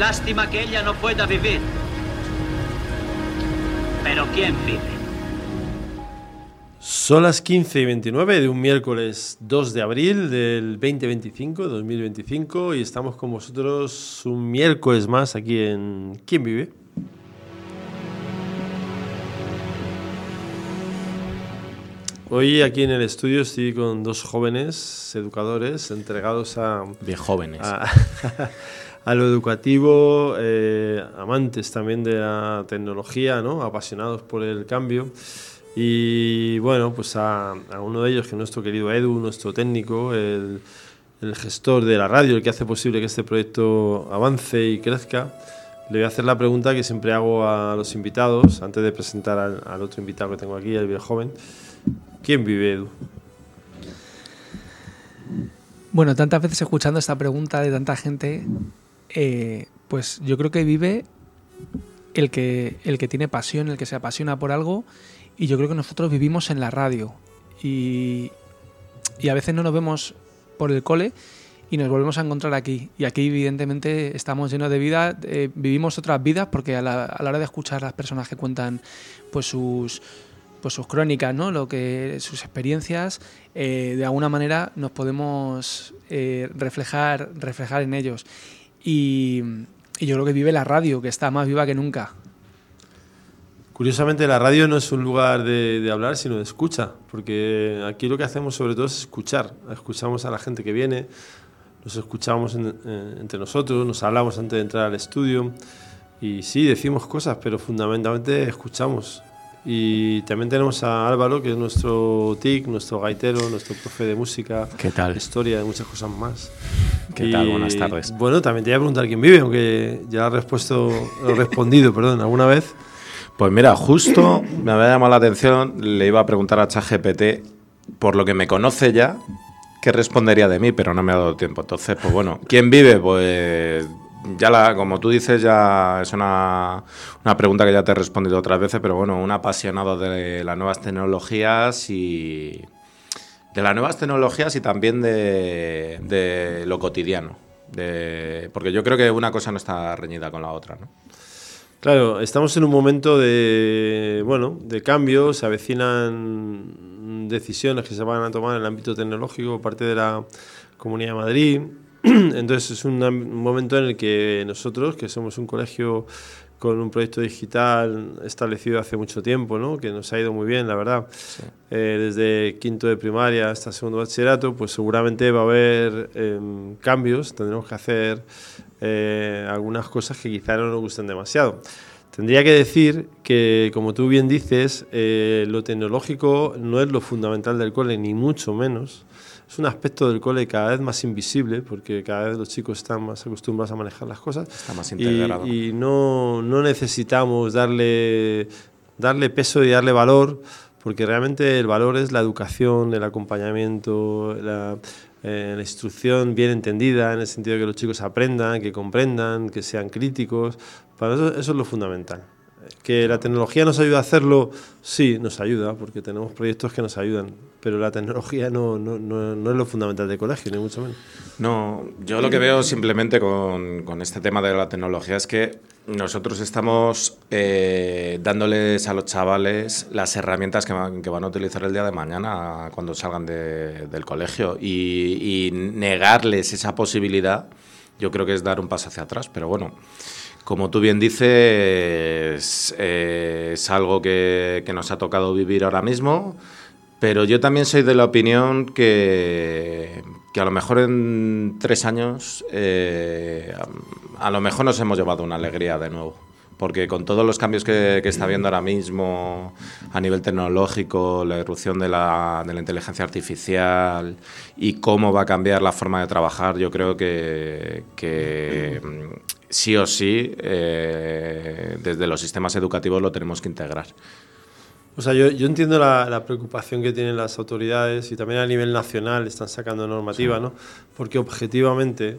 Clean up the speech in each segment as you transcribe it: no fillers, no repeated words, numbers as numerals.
Lástima que ella no pueda vivir. Pero ¿quién vive? Son las 15:29 de un miércoles 2 de abril del 2025, y estamos con vosotros un miércoles más aquí en ¿Quién vive? Hoy aquí en el estudio estoy con dos jóvenes educadores entregados de jóvenes a lo educativo, amantes también de la tecnología, ¿no? Apasionados por el cambio. Y bueno, pues a uno de ellos, que es nuestro querido Edu, nuestro técnico, el gestor de la radio, el que hace posible que este proyecto avance y crezca, le voy a hacer la pregunta que siempre hago a los invitados, antes de presentar al otro invitado que tengo aquí, el viejo joven. ¿Quién vive, Edu? Bueno, tantas veces escuchando esta pregunta de tanta gente, pues yo creo que vive el que tiene pasión, el que se apasiona por algo, y yo creo que nosotros vivimos en la radio y a veces no nos vemos por el cole y nos volvemos a encontrar aquí, y aquí evidentemente estamos llenos de vida, vivimos otras vidas, porque a la hora de escuchar a las personas que cuentan pues sus crónicas, ¿no? Sus experiencias, de alguna manera nos podemos reflejar en ellos. Y yo creo que vive la radio, que está más viva que nunca. Curiosamente, la radio no es un lugar de hablar, sino de escucha, porque aquí lo que hacemos sobre todo es escuchar. Escuchamos a la gente que viene, nos escuchamos entre nosotros, nos hablamos antes de entrar al estudio, y sí, decimos cosas, pero fundamentalmente escuchamos. Y también tenemos a Álvaro, que es nuestro TIC, nuestro gaitero, nuestro profe de música. ¿Qué tal? Historia, de muchas cosas más. ¿Qué tal? Buenas tardes. Bueno, también te voy a preguntar quién vive, aunque ya lo he respondido, alguna vez. Pues mira, justo me había llamado la atención, le iba a preguntar a ChatGPT, por lo que me conoce ya, qué respondería de mí, pero no me ha dado tiempo. Entonces, pues bueno, ¿quién vive? Pues ya como tú dices, ya es una pregunta que ya te he respondido otras veces, pero bueno, un apasionado de las nuevas tecnologías y también de lo cotidiano, porque yo creo que una cosa no está reñida con la otra, ¿no? Claro, estamos en un momento de cambio, se avecinan decisiones que se van a tomar en el ámbito tecnológico por parte de la Comunidad de Madrid. Entonces es un momento en el que nosotros, que somos un colegio con un proyecto digital establecido hace mucho tiempo, ¿no? Que nos ha ido muy bien, la verdad, sí. Desde quinto de primaria hasta segundo de bachillerato, pues seguramente va a haber cambios, tendremos que hacer algunas cosas que quizá no nos gusten demasiado. Tendría que decir que, como tú bien dices, lo tecnológico no es lo fundamental del cole, ni mucho menos. Es un aspecto del cole cada vez más invisible, porque cada vez los chicos están más acostumbrados a manejar las cosas. Está más integrado. Y no necesitamos darle peso y darle valor, porque realmente el valor es la educación, el acompañamiento, la instrucción bien entendida, en el sentido de que los chicos aprendan, que comprendan, que sean críticos. Para eso es lo fundamental. ¿Que la tecnología nos ayuda a hacerlo? Sí, nos ayuda, porque tenemos proyectos que nos ayudan, pero la tecnología no es lo fundamental del colegio, ni mucho menos. No, yo lo que veo simplemente con este tema de la tecnología es que nosotros estamos dándoles a los chavales las herramientas que van a utilizar el día de mañana cuando salgan del colegio, y negarles esa posibilidad yo creo que es dar un paso hacia atrás, pero bueno. Como tú bien dices, es algo que nos ha tocado vivir ahora mismo, pero yo también soy de la opinión que a lo mejor en 3 años a lo mejor nos hemos llevado una alegría de nuevo, porque con todos los cambios que está habiendo ahora mismo a nivel tecnológico, la irrupción de la inteligencia artificial y cómo va a cambiar la forma de trabajar, yo creo que sí o sí, desde los sistemas educativos lo tenemos que integrar. O sea, yo entiendo la preocupación que tienen las autoridades, y también a nivel nacional están sacando normativa, sí, ¿no? Porque objetivamente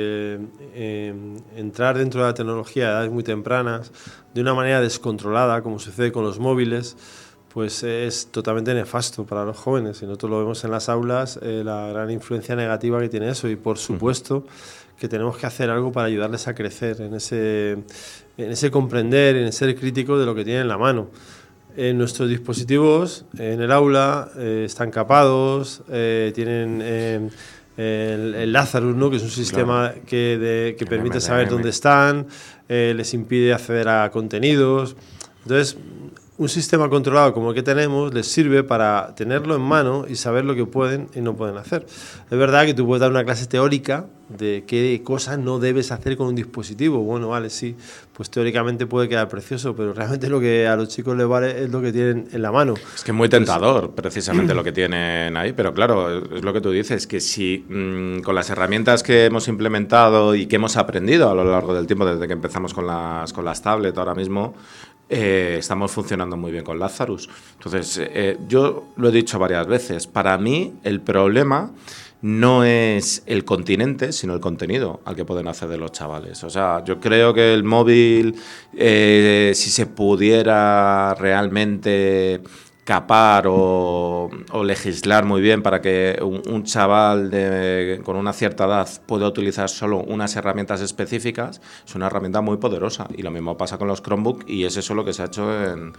entrar dentro de la tecnología a edades muy tempranas, de una manera descontrolada, como sucede con los móviles, pues es totalmente nefasto para los jóvenes. Y nosotros lo vemos en las aulas, la gran influencia negativa que tiene eso. Y por supuesto que tenemos que hacer algo para ayudarles a crecer en ese comprender, en ese ser crítico de lo que tienen en la mano. Nuestros dispositivos en el aula están capados, tienen el Lazarus, ¿no? Que es un sistema que permite saber dónde están, les impide acceder a contenidos. Entonces, un sistema controlado como el que tenemos les sirve para tenerlo en mano y saber lo que pueden y no pueden hacer. Es verdad que tú puedes dar una clase teórica de qué cosas no debes hacer con un dispositivo. Bueno, vale, sí, pues teóricamente puede quedar precioso, pero realmente lo que a los chicos les vale es lo que tienen en la mano. Es que es muy tentador precisamente lo que tienen ahí, pero claro, es lo que tú dices, que si con las herramientas que hemos implementado y que hemos aprendido a lo largo del tiempo, desde que empezamos con las tablets ahora mismo, estamos funcionando muy bien con Lazarus. Entonces, yo lo he dicho varias veces, para mí el problema no es el continente, sino el contenido al que pueden acceder los chavales. O sea, yo creo que el móvil, si se pudiera realmente capar o legislar muy bien para que un chaval con una cierta edad pueda utilizar solo unas herramientas específicas, es una herramienta muy poderosa. Y lo mismo pasa con los Chromebook, y es eso lo que se ha hecho en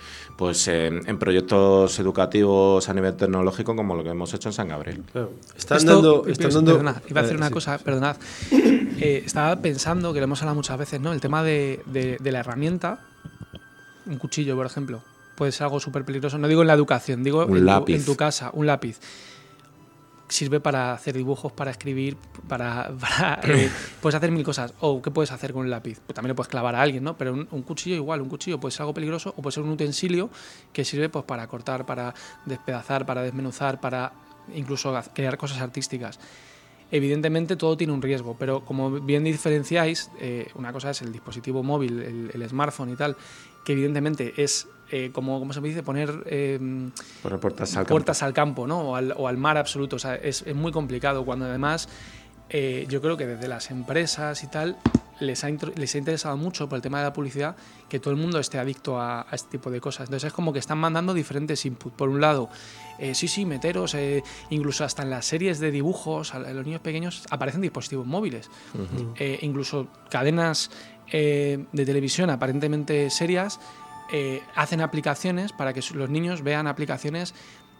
proyectos educativos a nivel tecnológico, como lo que hemos hecho en San Gabriel. Claro. Están dando... Perdona, iba a decir una cosa, perdonad. Estaba pensando, que lo hemos hablado muchas veces, ¿no? El tema de la herramienta, un cuchillo, por ejemplo, puede ser algo súper peligroso. No digo en la educación, digo en tu casa, un lápiz. Sirve para hacer dibujos, para escribir, puedes hacer mil cosas. O ¿qué puedes hacer con un lápiz? Pues también le puedes clavar a alguien, ¿no? Pero un cuchillo igual, un cuchillo puede ser algo peligroso, o puede ser un utensilio que sirve pues para cortar, para despedazar, para desmenuzar, para incluso crear cosas artísticas. Evidentemente todo tiene un riesgo, pero como bien diferenciáis, una cosa es el dispositivo móvil, el smartphone y tal, que evidentemente es, como se me dice, poner puertas al campo, ¿no? o al mar absoluto. O sea, es muy complicado, cuando además yo creo que desde las empresas y tal les ha interesado mucho por el tema de la publicidad que todo el mundo esté adicto a este tipo de cosas. Entonces es como que están mandando diferentes inputs. Por un lado, meteros, incluso hasta en las series de dibujos, a los niños pequeños aparecen dispositivos móviles. Uh-huh. Incluso cadenas de televisión aparentemente serias hacen aplicaciones para que los niños vean aplicaciones,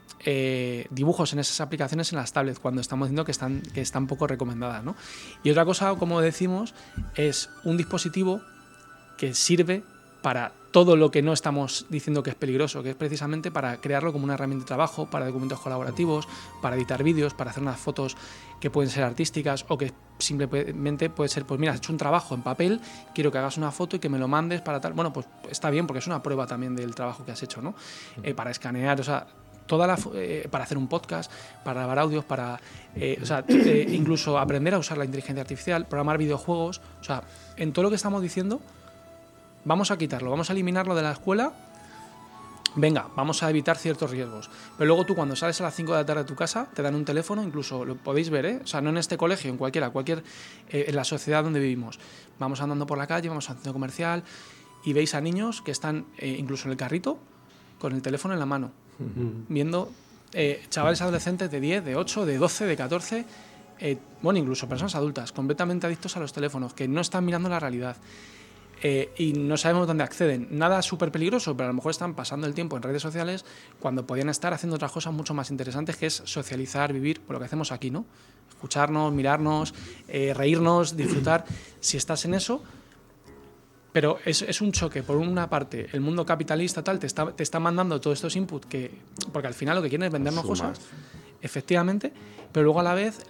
dibujos en esas aplicaciones en las tablets, cuando estamos diciendo que están poco recomendadas, ¿no? Y otra cosa, como decimos, es un dispositivo que sirve para todo lo que no estamos diciendo que es peligroso, que es precisamente para crearlo como una herramienta de trabajo, para documentos colaborativos, para editar vídeos, para hacer unas fotos que pueden ser artísticas, o que simplemente puede ser, pues mira, has hecho un trabajo en papel, quiero que hagas una foto y que me lo mandes para tal. Bueno, pues está bien, porque es una prueba también del trabajo que has hecho, ¿no? Para escanear, o sea, para hacer un podcast, para grabar audios, para incluso aprender a usar la inteligencia artificial, programar videojuegos. O sea, en todo lo que estamos diciendo, vamos a quitarlo, vamos a eliminarlo de la escuela. Venga, vamos a evitar ciertos riesgos. Pero luego tú, cuando sales a las 5 de la tarde de tu casa, te dan un teléfono, incluso lo podéis ver, o sea, no en este colegio, en cualquier en la sociedad donde vivimos. Vamos andando por la calle, vamos al centro comercial y veis a niños que están incluso en el carrito con el teléfono en la mano, viendo chavales adolescentes de 10, de 8, de 12, de 14, incluso personas adultas completamente adictos a los teléfonos, que no están mirando la realidad. Y no sabemos dónde acceden. Nada súper peligroso, pero a lo mejor están pasando el tiempo en redes sociales cuando podían estar haciendo otras cosas mucho más interesantes, que es socializar, vivir, por lo que hacemos aquí, ¿no? Escucharnos, mirarnos, reírnos, disfrutar. Si estás en eso... Pero es un choque. Por una parte, el mundo capitalista tal te está mandando todos estos inputs, porque al final lo que quieren es vendernos cosas, efectivamente, pero luego a la vez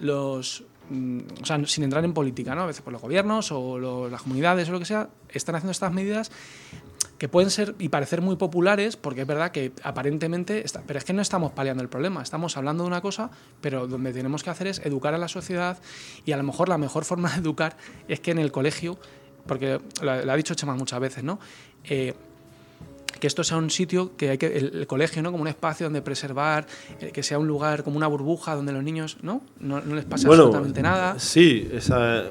sin entrar en política, ¿no? A veces por los gobiernos o las comunidades o lo que sea, están haciendo estas medidas que pueden ser y parecer muy populares, porque es verdad que aparentemente... pero es que no estamos paliando el problema, estamos hablando de una cosa, pero donde tenemos que hacer es educar a la sociedad, y a lo mejor la mejor forma de educar es que en el colegio, porque lo ha dicho Chema muchas veces, ¿no? Que esto sea un sitio, que el colegio, ¿no? Como un espacio donde preservar, que sea un lugar como una burbuja donde los niños no les pase absolutamente nada. Sí,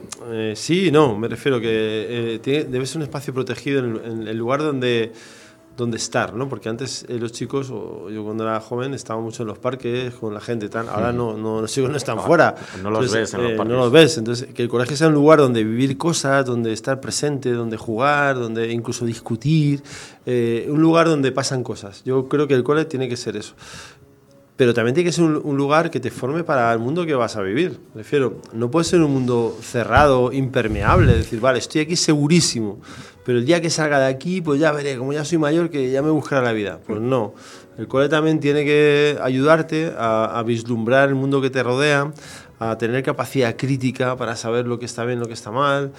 sí, no, me refiero que debe ser un espacio protegido en el lugar donde donde estar, ¿no? Porque antes los chicos, o yo cuando era joven, estaba mucho en los parques con la gente, tal. Ahora los chicos no están fuera. No los ves en los parques. No los ves. Entonces, que el colegio sea un lugar donde vivir cosas, donde estar presente, donde jugar, donde incluso discutir, un lugar donde pasan cosas. Yo creo que el cole tiene que ser eso. Pero también tiene que ser un lugar que te forme para el mundo que vas a vivir. Me refiero, no puede ser un mundo cerrado, impermeable, decir, vale, estoy aquí segurísimo, pero el día que salga de aquí, pues ya veré, como ya soy mayor, que ya me buscará la vida. Pues no, el cole también tiene que ayudarte a vislumbrar el mundo que te rodea, a tener capacidad crítica para saber lo que está bien, lo que está mal,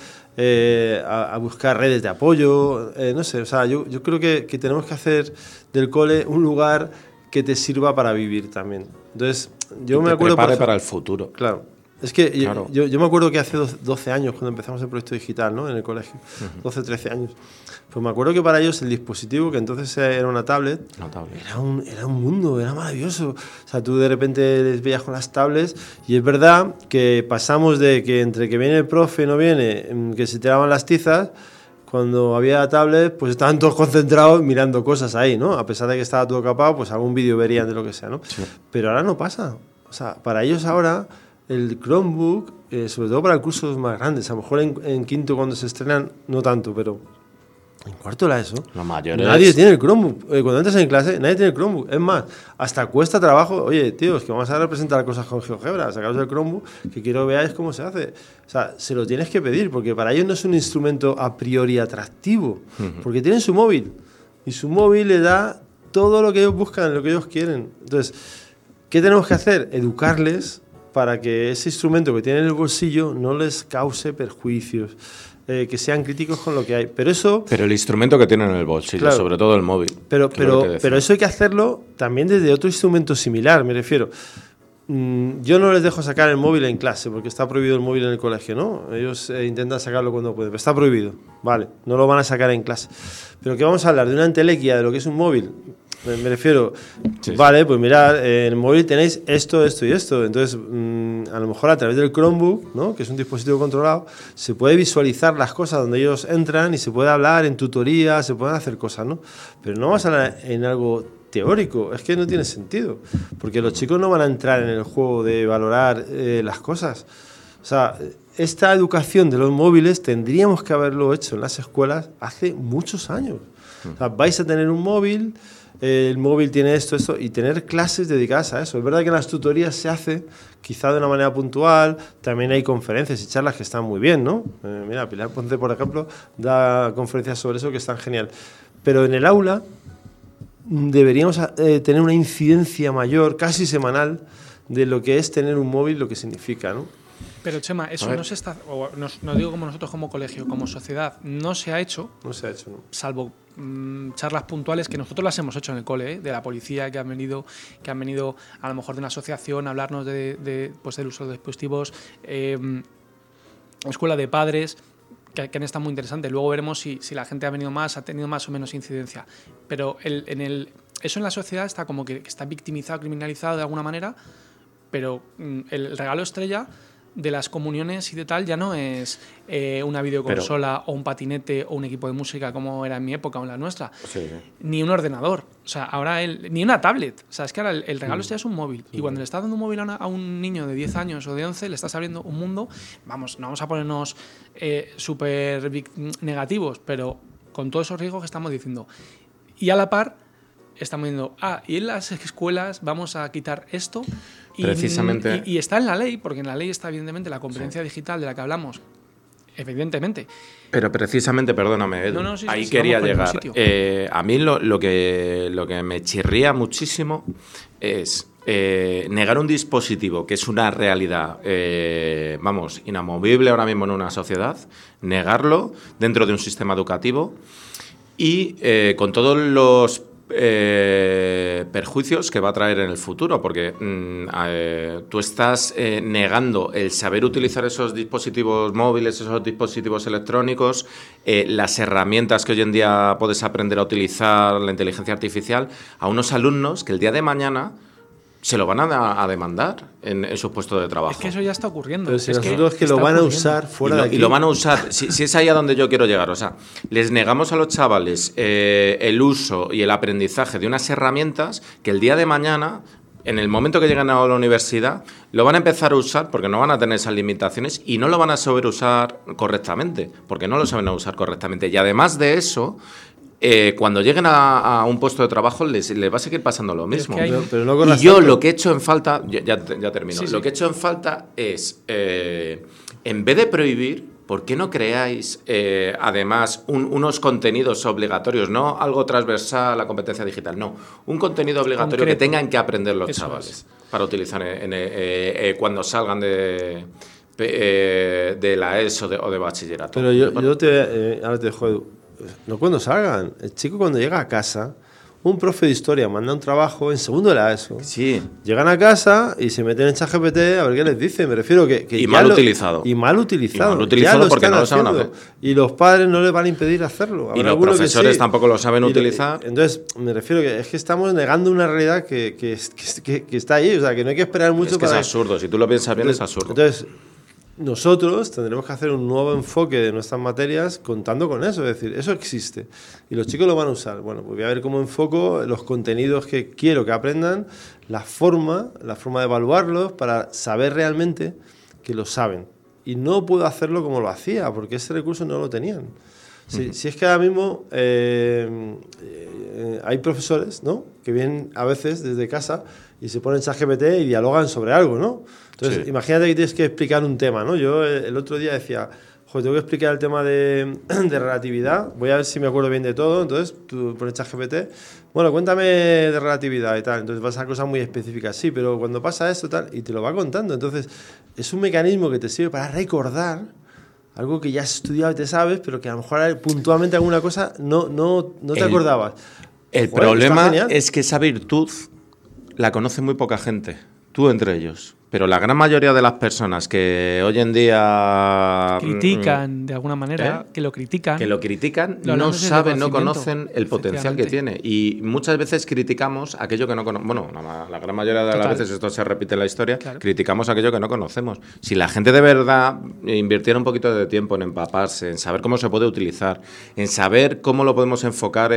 a buscar redes de apoyo, no sé, o sea, yo creo que tenemos que hacer del cole un lugar que te sirva para vivir también. Entonces, yo me acuerdo... prepare para el futuro. Claro. Es que claro. yo me acuerdo que hace 12 años, cuando empezamos el proyecto digital, ¿no? En el colegio, 12, 13 años, pues me acuerdo que para ellos el dispositivo, que entonces era una tablet, era un mundo, era maravilloso. O sea, tú de repente les veías con las tablets y es verdad que pasamos de que entre que viene el profe y no viene, que se tiraban las tizas. Cuando había tablet, pues estaban todos concentrados mirando cosas ahí, ¿no? A pesar de que estaba todo capado, pues algún vídeo verían de lo que sea, ¿no? Sí. Pero ahora no pasa. O sea, para ellos ahora el Chromebook, sobre todo para cursos más grandes, a lo mejor en quinto cuando se estrenan, no tanto, pero en cuarto de la ESO, los mayores... nadie tiene el Chromebook. Cuando entras en clase, nadie tiene el Chromebook. Es más, hasta cuesta trabajo. Oye, tío, es que vamos a representar cosas con GeoGebra. Sacaros el Chromebook, que quiero veáis cómo se hace. O sea, se lo tienes que pedir, porque para ellos no es un instrumento a priori atractivo, porque tienen su móvil. Y su móvil le da todo lo que ellos buscan, lo que ellos quieren. Entonces, ¿qué tenemos que hacer? Educarles para que ese instrumento que tienen en el bolsillo no les cause perjuicios. Que sean críticos con lo que hay. Pero el instrumento que tienen en el bolsillo, claro, sobre todo el móvil. Pero eso hay que hacerlo también desde otro instrumento similar, me refiero. Yo no les dejo sacar el móvil en clase, porque está prohibido el móvil en el colegio, ¿no? Ellos intentan sacarlo cuando pueden, pero está prohibido. Vale, no lo van a sacar en clase. Pero ¿qué vamos a hablar? ¿De una entelequia de lo que es un móvil? Me refiero, sí, vale, pues mirad, en el móvil tenéis esto, esto y esto. Entonces, a lo mejor a través del Chromebook, ¿no? Que es un dispositivo controlado, se puede visualizar las cosas donde ellos entran y se puede hablar en tutorías, se pueden hacer cosas, ¿no? Pero no vas a hablar en algo teórico, es que no tiene sentido, porque los chicos no van a entrar en el juego de valorar las cosas. O sea, esta educación de los móviles tendríamos que haberlo hecho en las escuelas hace muchos años. O sea, vais a tener un móvil... el móvil tiene esto, y tener clases dedicadas a eso. Es verdad que en las tutorías se hace, quizá de una manera puntual, también hay conferencias y charlas que están muy bien, ¿no? Mira, Pilar Ponce, por ejemplo, da conferencias sobre eso que están genial. Pero en el aula deberíamos tener una incidencia mayor, casi semanal, de lo que es tener un móvil, lo que significa, ¿no? Pero Chema, eso no se está, no digo como nosotros como colegio, como sociedad, no se ha hecho. No se ha hecho, ¿no? Salvo charlas puntuales que nosotros las hemos hecho en el cole, de la policía que han venido a lo mejor de una asociación a hablarnos pues del uso de dispositivos, escuela de padres, que han estado muy interesantes. Luego veremos si la gente ha tenido más o menos incidencia. Pero eso en la sociedad está como que está victimizado, criminalizado de alguna manera, pero el regalo estrella de las comuniones y de tal ya no es una videoconsola o un patinete o un equipo de música como era en mi época o en la nuestra, sí, ni un ordenador, o sea, ahora ni una tablet, o sea, es que ahora el regalo ya es un móvil, y cuando le estás dando un móvil a un niño de 10 años o de 11 le estás abriendo un mundo, no vamos a ponernos súper negativos, pero con todos esos riesgos que estamos diciendo, y a la par estamos diciendo, y en las escuelas vamos a quitar esto. Precisamente. Y está en la ley, porque en la ley está evidentemente la competencia digital de la que hablamos, evidentemente. Pero precisamente, perdóname, Edu, ahí quería llegar. A mí lo que me chirría muchísimo es negar un dispositivo que es una realidad, inamovible ahora mismo en una sociedad, negarlo dentro de un sistema educativo y con todos los perjuicios que va a traer en el futuro, porque tú estás negando el saber utilizar esos dispositivos móviles, esos dispositivos electrónicos, las herramientas que hoy en día puedes aprender a utilizar, la inteligencia artificial, a unos alumnos que el día de mañana se lo van a demandar en sus puestos de trabajo. Es que eso ya está ocurriendo. Pero si nosotros que lo van a usar fuera de aquí. Y lo van a usar, si es ahí a donde yo quiero llegar. O sea, les negamos a los chavales el uso y el aprendizaje de unas herramientas que el día de mañana, en el momento que lleguen a la universidad, lo van a empezar a usar porque no van a tener esas limitaciones y no lo van a saber usar correctamente, porque no lo saben usar correctamente. Y además de eso, cuando lleguen a un puesto de trabajo les va a seguir pasando lo mismo. Pero no con y yo lo que he hecho en falta, ya termino, Sí. Lo que he hecho en falta es, en vez de prohibir, ¿por qué no creáis, además, unos contenidos obligatorios, no algo transversal a la competencia digital, no, un contenido obligatorio concreto, que tengan que aprender los eso chavales es, para utilizar cuando salgan de la ESO o de bachillerato? Pero yo ahora te dejo, Edu. No cuando salgan. El chico cuando llega a casa, un profe de historia manda un trabajo en segundo de la ESO. Sí. Llegan a casa y se meten en ChatGPT a ver qué les dice. Me refiero que Y mal utilizado. Y mal utilizado. Y mal utilizado porque están no lo saben haciendo. hacer. Y los padres no les van a impedir hacerlo. Y Habrá los alguno que profesores sí. tampoco lo saben utilizar. Entonces, me refiero que es que estamos negando una realidad que está ahí. O sea, que no hay que esperar mucho Es que para... es absurdo. Si tú lo piensas bien, Entonces, es absurdo. Entonces, nosotros tendremos que hacer un nuevo enfoque de nuestras materias contando con eso, es decir, eso existe y los chicos lo van a usar. Bueno, pues voy a ver cómo enfoco los contenidos que quiero que aprendan, la forma de evaluarlos para saber realmente que lo saben. Y no puedo hacerlo como lo hacía, porque ese recurso no lo tenían. Si es que ahora mismo hay profesores, ¿no?, que vienen a veces desde casa y se ponen ChatGPT y dialogan sobre algo, ¿no? Entonces, Sí. Imagínate que tienes que explicar un tema, ¿no? Yo el otro día decía, joder, tengo que explicar el tema de relatividad, voy a ver si me acuerdo bien de todo, entonces tú pones ChatGPT, bueno, cuéntame de relatividad y tal, entonces vas a cosas muy específicas, sí, pero cuando pasa esto tal, y te lo va contando, entonces es un mecanismo que te sirve para recordar algo que ya has estudiado y te sabes, pero que a lo mejor puntualmente alguna cosa no te acordabas. El Joder, problema está genial. es que esa virtud la conoce muy poca gente, tú entre ellos. Pero la gran mayoría de las personas que hoy en día critican de alguna manera, que lo critican. no hablamos desde saben, no conocimiento, conocen el potencial que tiene. Y muchas veces criticamos aquello que no conocemos. Bueno, la gran mayoría de las Total. veces, esto se repite en la historia, Claro. criticamos aquello que no conocemos. Si la gente de verdad invirtiera un poquito de tiempo en empaparse, en saber cómo se puede utilizar, en saber cómo lo podemos enfocar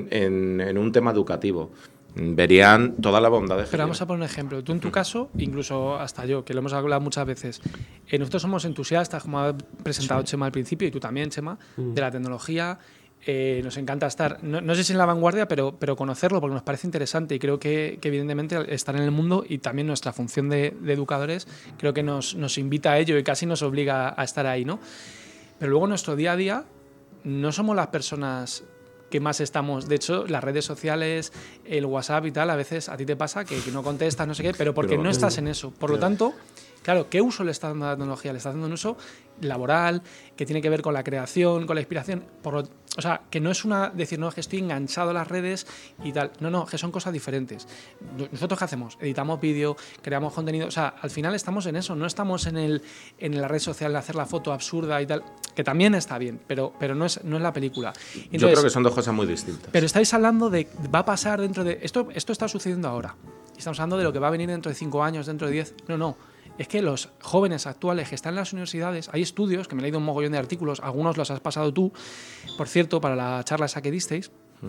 en un tema educativo, verían toda la bondad de Pero vamos a poner un ejemplo. Tú en tu caso, incluso hasta yo, que lo hemos hablado muchas veces, nosotros somos entusiastas, como ha presentado Chema al principio, y tú también, Chema, de la tecnología. Nos encanta estar, no sé si en la vanguardia, pero conocerlo, porque nos parece interesante y creo que evidentemente estar en el mundo y también nuestra función de educadores creo que nos invita a ello y casi nos obliga a estar ahí, ¿no? Pero luego en nuestro día a día no somos las personas que más estamos. De hecho, las redes sociales, el WhatsApp y tal, a veces a ti te pasa que no contestas, no sé qué, pero porque no estás en eso. Por lo tanto, claro, ¿qué uso le está dando a la tecnología? Le está dando un uso laboral, que tiene que ver con la creación, con la inspiración. O sea, que no es decir, no, es que estoy enganchado a las redes y tal. No, que son cosas diferentes. ¿Nosotros qué hacemos? Editamos vídeo, creamos contenido. O sea, al final estamos en eso, no estamos en la red social de hacer la foto absurda y tal, que también está bien, pero no es la película. Entonces, yo creo que son dos cosas muy distintas. Pero estáis hablando de, va a pasar dentro de... Esto está sucediendo ahora. Estamos hablando de lo que va a venir dentro de 5 años, dentro de 10. No. Es que los jóvenes actuales que están en las universidades, hay estudios, que me he leído un mogollón de artículos, algunos los has pasado tú, por cierto, para la charla esa que disteis,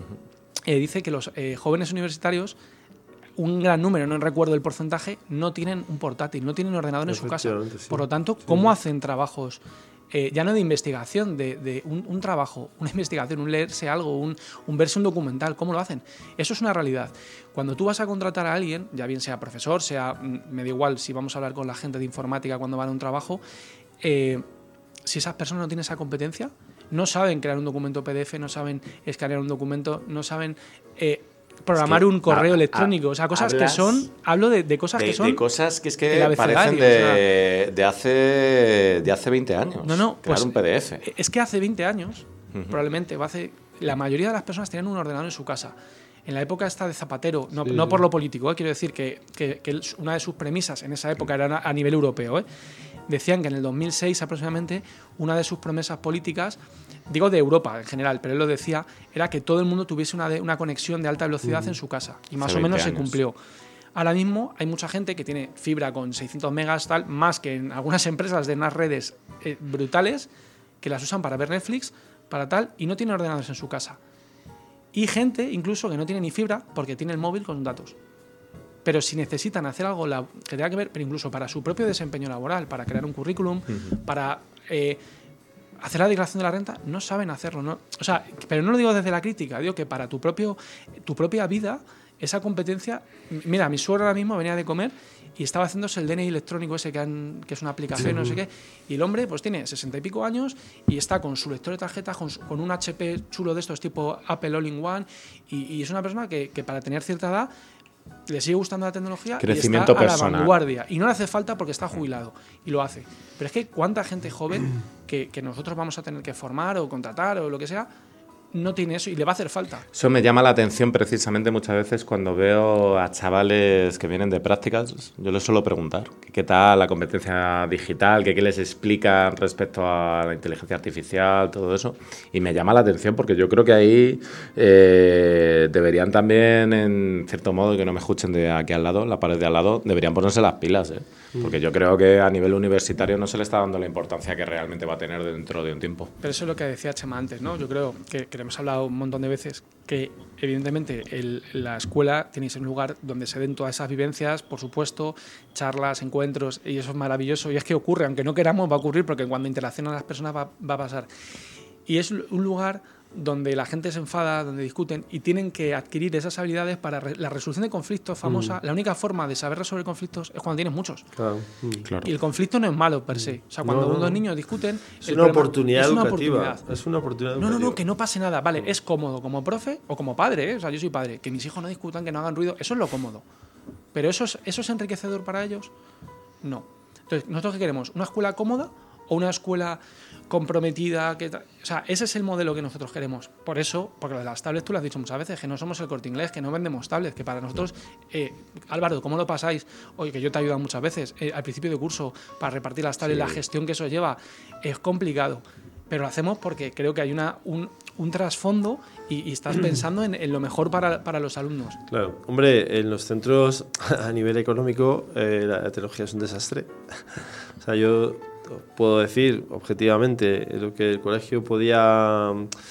dice que los jóvenes universitarios, un gran número, no recuerdo el porcentaje, no tienen un portátil, no tienen ordenador en su casa. Sí. Por lo tanto, ¿cómo hacen trabajos? Ya no de investigación, de un trabajo, una investigación, un leerse algo, un verse un documental, ¿cómo lo hacen? Eso es una realidad. Cuando tú vas a contratar a alguien, ya bien sea profesor, me da igual si vamos a hablar con la gente de informática cuando van a un trabajo, si esas personas no tienen esa competencia, no saben crear un documento PDF, no saben escanear un documento, no saben programar un correo electrónico, o sea, cosas que son... Hablo de cosas que son... De cosas que es que el parecen abecedario, de hace 20 años. No, crear pues, un PDF. Es que hace 20 años, probablemente, la mayoría de las personas tenían un ordenador en su casa. En la época esta de Zapatero, no por lo político, quiero decir que una de sus premisas en esa época era a nivel europeo, decían que en el 2006 aproximadamente una de sus promesas políticas, digo de Europa en general, pero él lo decía, era que todo el mundo tuviese una conexión de alta velocidad en su casa, y más o menos se cumplió. Ahora mismo hay mucha gente que tiene fibra con 600 megas, tal, más que en algunas empresas de unas redes brutales, que las usan para ver Netflix, para tal, y no tienen ordenadores en su casa. Y gente incluso que no tiene ni fibra porque tiene el móvil con datos. Pero si necesitan hacer algo que tenga que ver, pero incluso para su propio desempeño laboral, para crear un currículum, para hacer la declaración de la renta, no saben hacerlo. ¿No? O sea, pero no lo digo desde la crítica, digo que para tu propia vida, esa competencia... Mira, mi suegro ahora mismo venía de comer y estaba haciéndose el DNI electrónico ese que es una aplicación, no sé qué, y el hombre pues tiene 60 y pico años y está con su lector de tarjetas, con un HP chulo de estos tipo Apple All-in-One, y es una persona que para tener cierta edad le sigue gustando la tecnología Crecimiento y está personal. a la vanguardia. Y no le hace falta porque está jubilado y lo hace. Pero es que cuánta gente joven que nosotros vamos a tener que formar o contratar o lo que sea, no tiene eso y le va a hacer falta. Eso me llama la atención precisamente muchas veces cuando veo a chavales que vienen de prácticas. Yo les suelo preguntar qué tal la competencia digital, qué les explican respecto a la inteligencia artificial, todo eso. Y me llama la atención porque yo creo que ahí deberían también, en cierto modo, que no me escuchen de aquí al lado, la pared de al lado, deberían ponerse las pilas, ¿eh? Porque yo creo que a nivel universitario no se le está dando la importancia que realmente va a tener dentro de un tiempo. Pero eso es lo que decía Chema antes, ¿no? Yo creo que le hemos hablado un montón de veces, que evidentemente la escuela tiene que ser un lugar donde se den todas esas vivencias, por supuesto, charlas, encuentros, y eso es maravilloso. Y es que ocurre, aunque no queramos, va a ocurrir, porque cuando interaccionan las personas va a pasar. Y es un lugar donde la gente se enfada, donde discuten y tienen que adquirir esas habilidades para la resolución de conflictos famosa. La única forma de saber resolver conflictos es cuando tienes muchos. Claro. Y el conflicto no es malo per se. O sea, cuando dos niños discuten... Es una oportunidad educativa. Es una oportunidad educativa. No, que no pase nada. Vale, es cómodo como profe o como padre, ¿eh? O sea, yo soy padre. Que mis hijos no discutan, que no hagan ruido. Eso es lo cómodo. Pero ¿eso es enriquecedor para ellos? No. Entonces, ¿nosotros qué queremos? ¿Una escuela cómoda o una escuela comprometida? O sea, ese es el modelo que nosotros queremos. Por eso, porque las tablets tú lo has dicho muchas veces, que no somos el Corte Inglés, que no vendemos tablets, que para nosotros, Álvaro, ¿cómo lo pasáis? Oye, que yo te he ayudado muchas veces al principio de curso para repartir las tablets, la gestión que eso lleva es complicado, pero lo hacemos porque creo que hay un trasfondo y estás pensando en lo mejor para los alumnos. Claro, hombre, en los centros a nivel económico la tecnología es un desastre. O sea, yo puedo decir objetivamente lo que el colegio podía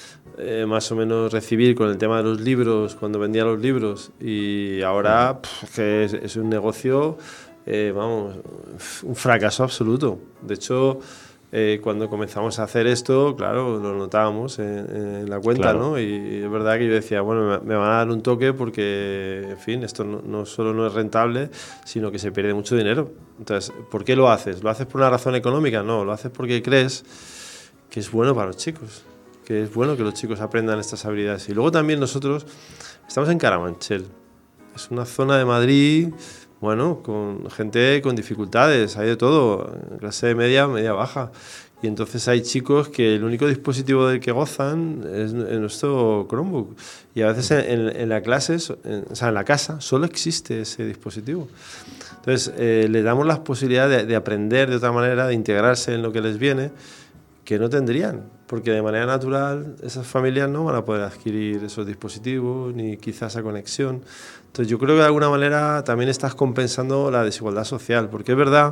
más o menos recibir con el tema de los libros cuando vendía los libros, y ahora que es un negocio, vamos, un fracaso absoluto. De hecho, cuando comenzamos a hacer esto, claro, lo notábamos en la cuenta, claro, ¿no? Y es verdad que yo decía, bueno, me van a dar un toque porque, en fin, esto no solo no es rentable, sino que se pierde mucho dinero. Entonces, ¿por qué lo haces? ¿Lo haces por una razón económica? No, lo haces porque crees que es bueno para los chicos, que es bueno que los chicos aprendan estas habilidades. Y luego también nosotros estamos en Carabanchel. Es una zona de Madrid, bueno, con gente con dificultades, hay de todo, clase media, media baja. Y entonces hay chicos que el único dispositivo del que gozan es nuestro Chromebook. Y a veces en la clase, o sea, en la casa, solo existe ese dispositivo. Entonces, le damos las posibilidades de aprender de otra manera, de integrarse en lo que les viene, que no tendrían, porque de manera natural esas familias no van a poder adquirir esos dispositivos, ni quizás esa conexión. Entonces yo creo que de alguna manera también estás compensando la desigualdad social, porque es verdad,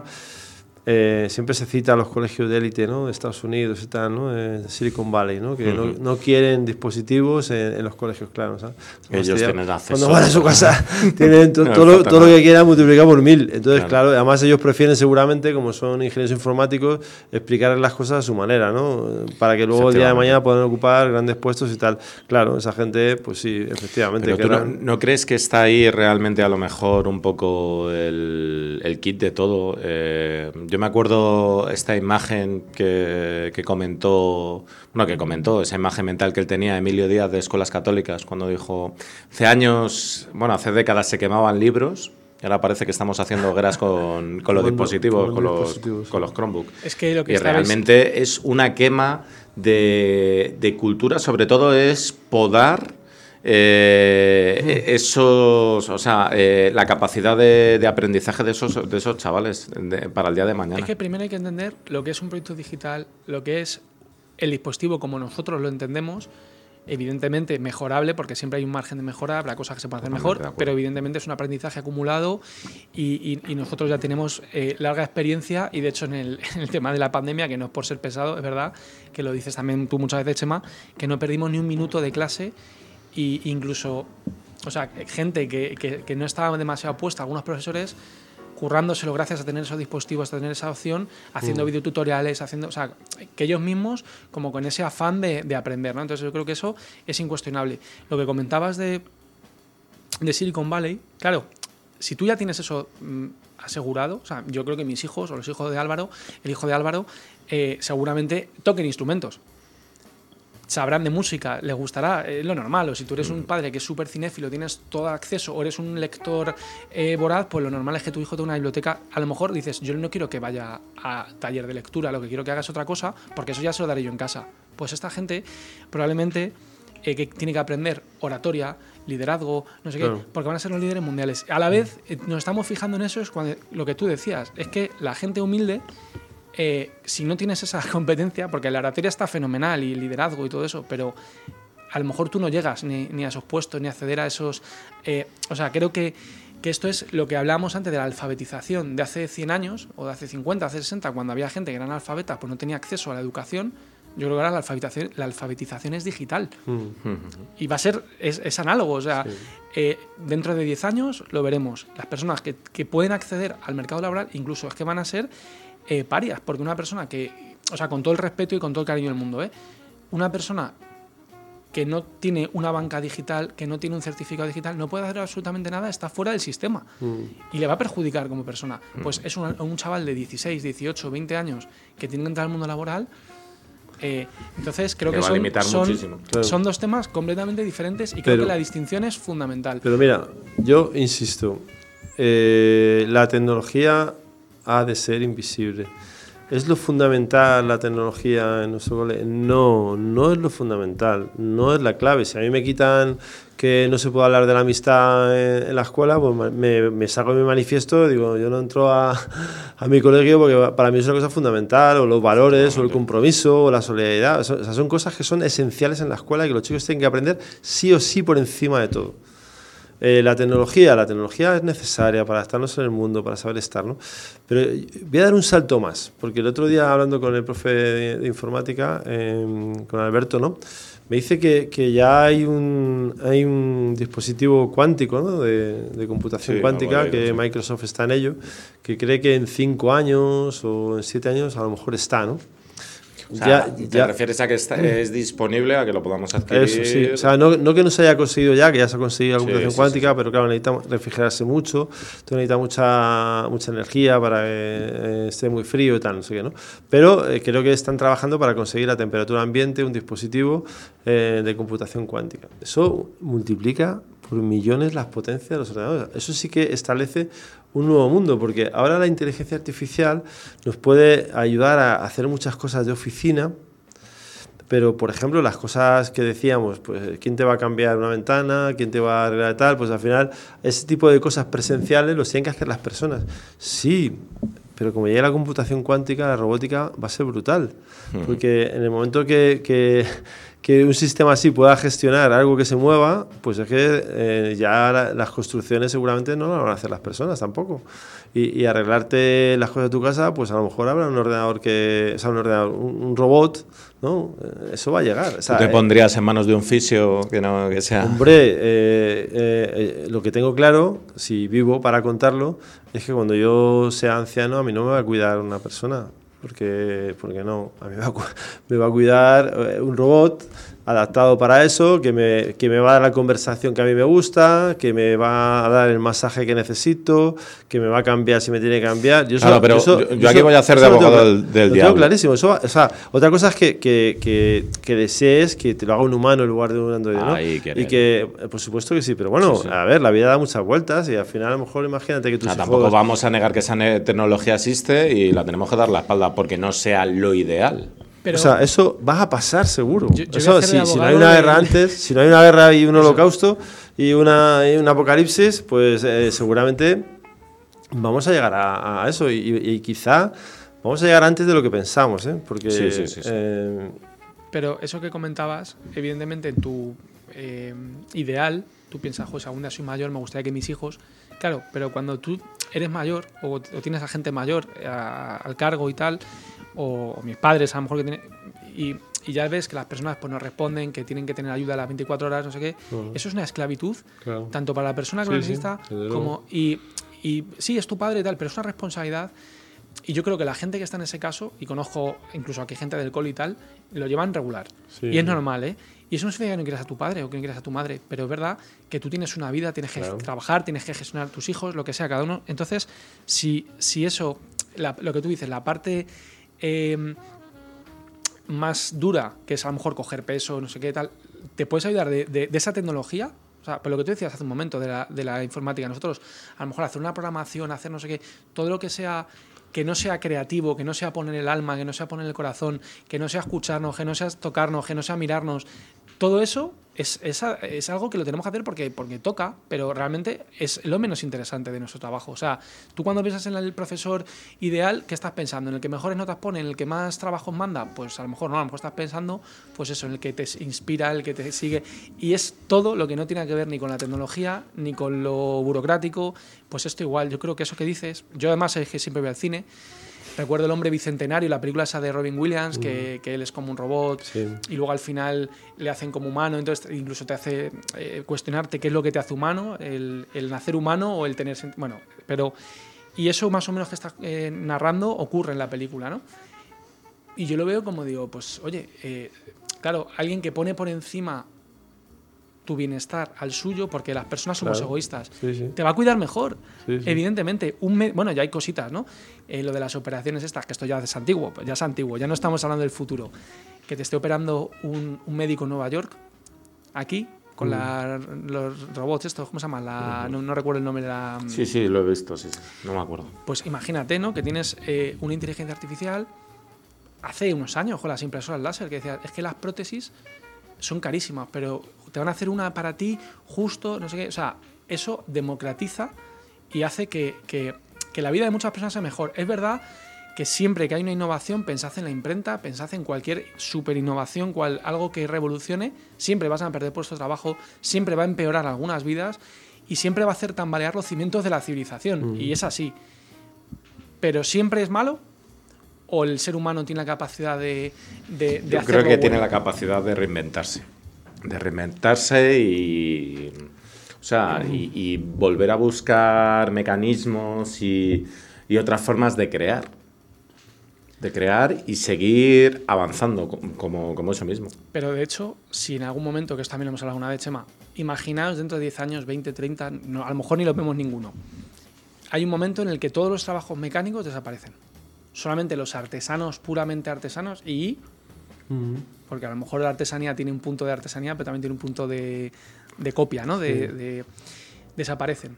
siempre se cita a los colegios de élite, ¿no?, de Estados Unidos y tal, ¿no?, de Silicon Valley, ¿no?, que no quieren dispositivos en los colegios, claro, ¿sabes? Ellos tienen acceso. Cuando van a su casa tienen todo lo que quieran multiplicado por 1000. Entonces, claro, además ellos prefieren seguramente, como son ingenieros informáticos, explicar las cosas a su manera, ¿no?, para que luego el día de mañana puedan ocupar grandes puestos y tal. Claro, esa gente, pues sí, efectivamente. Pero ¿tú no crees que está ahí realmente a lo mejor un poco el kit de todo? Yo me acuerdo esta imagen que comentó, esa imagen mental que él tenía, Emilio Díaz, de Escuelas Católicas, cuando dijo, hace décadas se quemaban libros y ahora parece que estamos haciendo hogueras con los dispositivos, con los Chromebook. Es que lo que realmente es una quema de cultura, sobre todo es podar la capacidad de aprendizaje de esos chavales para el día de mañana. Es que primero hay que entender lo que es un proyecto digital, lo que es el dispositivo como nosotros lo entendemos, evidentemente mejorable, porque siempre hay un margen de mejora, habrá cosas que se pueden hacer Totalmente de mejor, acuerdo. pero evidentemente es un aprendizaje acumulado y nosotros ya tenemos larga experiencia y de hecho en el tema de la pandemia, que no es por ser pesado, es verdad, que lo dices también tú muchas veces, Chema, que no perdimos ni un minuto de clase e incluso, o sea, gente que no estaba demasiado puesta, algunos profesores currándoselo gracias a tener esos dispositivos, a tener esa opción, haciendo videotutoriales, haciendo, o sea, que ellos mismos como con ese afán de aprender, ¿no? Entonces yo creo que eso es incuestionable. Lo que comentabas de Silicon Valley, claro, si tú ya tienes eso asegurado, o sea, yo creo que mis hijos o los hijos de Álvaro, el hijo de Álvaro, seguramente toquen instrumentos. Sabrán de música, les gustará, es lo normal. O si tú eres un padre que es súper cinéfilo, tienes todo acceso, o eres un lector voraz, pues lo normal es que tu hijo tenga una biblioteca. A lo mejor dices, yo no quiero que vaya a taller de lectura, lo que quiero que haga es otra cosa, porque eso ya se lo daré yo en casa. Pues esta gente probablemente que tiene que aprender oratoria, liderazgo, no sé Claro. qué, porque van a ser los líderes mundiales. A la vez, nos estamos fijando en eso, es cuando lo que tú decías, es que la gente humilde, si no tienes esa competencia, porque la oratoria está fenomenal y el liderazgo y todo eso, pero a lo mejor tú no llegas ni a esos puestos, ni a acceder a esos... o sea, creo que esto es lo que hablábamos antes de la alfabetización de hace 100 años, o de hace 50, hace 60, cuando había gente que era analfabeta, pues no tenía acceso a la educación. Yo creo que ahora la alfabetización es digital. Y va a ser, es análogo, o sea, dentro de 10 años lo veremos. Las personas que pueden acceder al mercado laboral, incluso es que van a ser parias, porque una persona que, o sea, con todo el respeto y con todo el cariño del mundo, una persona que no tiene una banca digital, que no tiene un certificado digital, no puede hacer absolutamente nada, está fuera del sistema y le va a perjudicar como persona. Pues es un chaval de 16, 18, 20 años que tiene que entrar al mundo laboral. Entonces creo Que que va a limitar muchísimo. Claro. son dos temas completamente diferentes y creo Pero- que la distinción es fundamental. Pero mira, yo insisto, la tecnología ha de ser invisible. ¿Es lo fundamental la tecnología en nuestro cole? No, no es lo fundamental, no es la clave. Si a mí me quitan que no se puede hablar de la amistad en la escuela, pues me saco mi manifiesto, digo, yo no entro a mi colegio porque para mí es una cosa fundamental, o los valores, o el compromiso, o la solidaridad. O sea, son cosas que son esenciales en la escuela y que los chicos tienen que aprender sí o sí por encima de todo. La tecnología es necesaria para estarnos en el mundo, para saber estar, ¿no? Pero voy a dar un salto más, porque el otro día hablando con el profe de informática, con Alberto, ¿no? Me dice que ya hay un dispositivo cuántico, ¿no? de computación Sí, cuántica, algo leído, que sí. Microsoft está en ello, que cree que en 5 años o en 7 años a lo mejor está, ¿no? O sea, ¿te refieres a que es disponible, a que lo podamos adquirir? Eso sí, o sea, no que no se haya conseguido ya, que ya se ha conseguido la computación sí, cuántica, sí. pero claro, necesita refrigerarse mucho, necesita mucha energía para que esté muy frío y tal, no sé qué, ¿no? Pero creo que están trabajando para conseguir a temperatura ambiente un dispositivo de computación cuántica. Eso multiplica por millones las potencias de los ordenadores. Eso sí que establece un nuevo mundo, porque ahora la inteligencia artificial nos puede ayudar a hacer muchas cosas de oficina, pero, por ejemplo, las cosas que decíamos, pues, ¿quién te va a cambiar una ventana? ¿Quién te va a arreglar tal? Pues, al final, ese tipo de cosas presenciales los tienen que hacer las personas. Sí, pero como llegue la computación cuántica, la robótica va a ser brutal. Porque en el momento que un sistema así pueda gestionar algo que se mueva, pues es que ya las construcciones seguramente no lo van a hacer las personas tampoco. Y arreglarte las cosas de tu casa, pues a lo mejor habrá un ordenador un robot, ¿no? Eso va a llegar. O sea, ¿Tú te pondrías en manos de un fisio que sea? Hombre, lo que tengo claro, si vivo para contarlo, es que cuando yo sea anciano a mí no me va a cuidar una persona, porque no, a mí me va a cuidar un robot adaptado para eso, que me va a dar la conversación que a mí me gusta, que me va a dar el masaje que necesito, que me va a cambiar si me tiene que cambiar. Yo aquí voy a hacer de abogado del lo diablo. tengo clarísimo. O sea, otra cosa es que desees que te lo haga un humano en lugar de un androide, ¿no? Y que, por supuesto que sí, pero bueno, Sí. a ver, la vida da muchas vueltas y al final a lo mejor imagínate que tus hijos... Tampoco vamos a negar que esa tecnología existe y la tenemos que dar la espalda porque no sea lo ideal. Pero, o sea, eso va a pasar seguro. Yo voy Eso, a hacer de si no hay abogado una de- guerra antes, si no hay una guerra y un holocausto y un apocalipsis, pues seguramente vamos a llegar a eso y quizá vamos a llegar antes de lo que pensamos, ¿eh? Porque Sí. Pero eso que comentabas, evidentemente en tu ideal, tú piensas, pues algún día soy mayor, me gustaría que mis hijos... Claro, pero cuando tú eres mayor o tienes a gente mayor al cargo y tal, o mis padres a lo mejor que tienen... Y ya ves que las personas pues no responden, que tienen que tener ayuda a las 24 horas, no sé qué. Eso es una esclavitud, tanto para la persona que lo necesita como... Y sí, es tu padre y tal, pero es una responsabilidad. Y yo creo que la gente que está en ese caso, y conozco incluso aquí gente del col y tal, lo llevan regular. Sí. Y es normal, ¿eh? Y eso no significa que no quieras a tu padre o que no quieras a tu madre, pero es verdad que tú tienes una vida, tienes que trabajar, tienes que gestionar tus hijos, lo que sea, cada uno. Entonces, si eso, lo que tú dices, la parte más dura, que es a lo mejor coger peso, no sé qué tal, te puedes ayudar de esa tecnología. O sea, pero lo que tú decías hace un momento de la informática, nosotros a lo mejor hacer una programación, hacer no sé qué, todo lo que sea... que no sea creativo, que no sea poner el alma, que no sea poner el corazón, que no sea escucharnos, que no sea tocarnos, que no sea mirarnos, todo eso es algo que lo tenemos que hacer porque toca, pero realmente es lo menos interesante de nuestro trabajo. O sea, tú cuando piensas en el profesor ideal, ¿qué estás pensando? ¿En el que mejores notas pone? ¿En el que más trabajos manda? Pues a lo mejor no, a lo mejor estás pensando pues eso, en el que te inspira, el que te sigue. Y es todo lo que no tiene que ver ni con la tecnología, ni con lo burocrático. Pues esto igual, yo creo que eso que dices, yo además es que siempre voy al cine. Recuerdo El hombre bicentenario, la película esa de Robin Williams, que él es como un robot y luego al final le hacen como humano, entonces incluso te hace cuestionarte qué es lo que te hace humano, el nacer humano o el tener... Bueno, pero... Y eso más o menos que estás narrando ocurre en la película, ¿no? Y yo lo veo como digo, pues oye, claro, alguien que pone por encima tu bienestar al suyo, porque las personas somos egoístas, te va a cuidar mejor, evidentemente. Bueno, ya hay cositas, ¿no? Lo de las operaciones estas, que esto ya es antiguo, ya no estamos hablando del futuro. Que te esté operando un médico en Nueva York, aquí, con los robots estos, ¿cómo se llama? No recuerdo el nombre de la... Sí, lo he visto, sí, no me acuerdo. Pues imagínate, ¿no? Que tienes una inteligencia artificial hace unos años con las impresoras láser, que decía, es que las prótesis son carísimas, pero te van a hacer una para ti justo, no sé qué. O sea, eso democratiza y hace que la vida de muchas personas sea mejor. Es verdad que siempre que hay una innovación, pensad en la imprenta, pensad en cualquier super innovación, algo que revolucione, siempre vas a perder puestos de trabajo, siempre va a empeorar algunas vidas y siempre va a hacer tambalear los cimientos de la civilización. Y es así. Pero ¿siempre es malo? ¿O el ser humano tiene la capacidad de Yo creo que tiene la capacidad de reinventarse. Y volver a buscar mecanismos y otras formas de crear. De crear y seguir avanzando como eso mismo. Pero de hecho, si en algún momento, que esto también lo hemos hablado una vez, Chema, imaginaos dentro de 10 años, 20, 30, no, a lo mejor ni lo vemos ninguno. Hay un momento en el que todos los trabajos mecánicos desaparecen. Solamente los artesanos, puramente artesanos, porque a lo mejor la artesanía tiene un punto de artesanía, pero también tiene un punto de copia, ¿no? Desaparecen.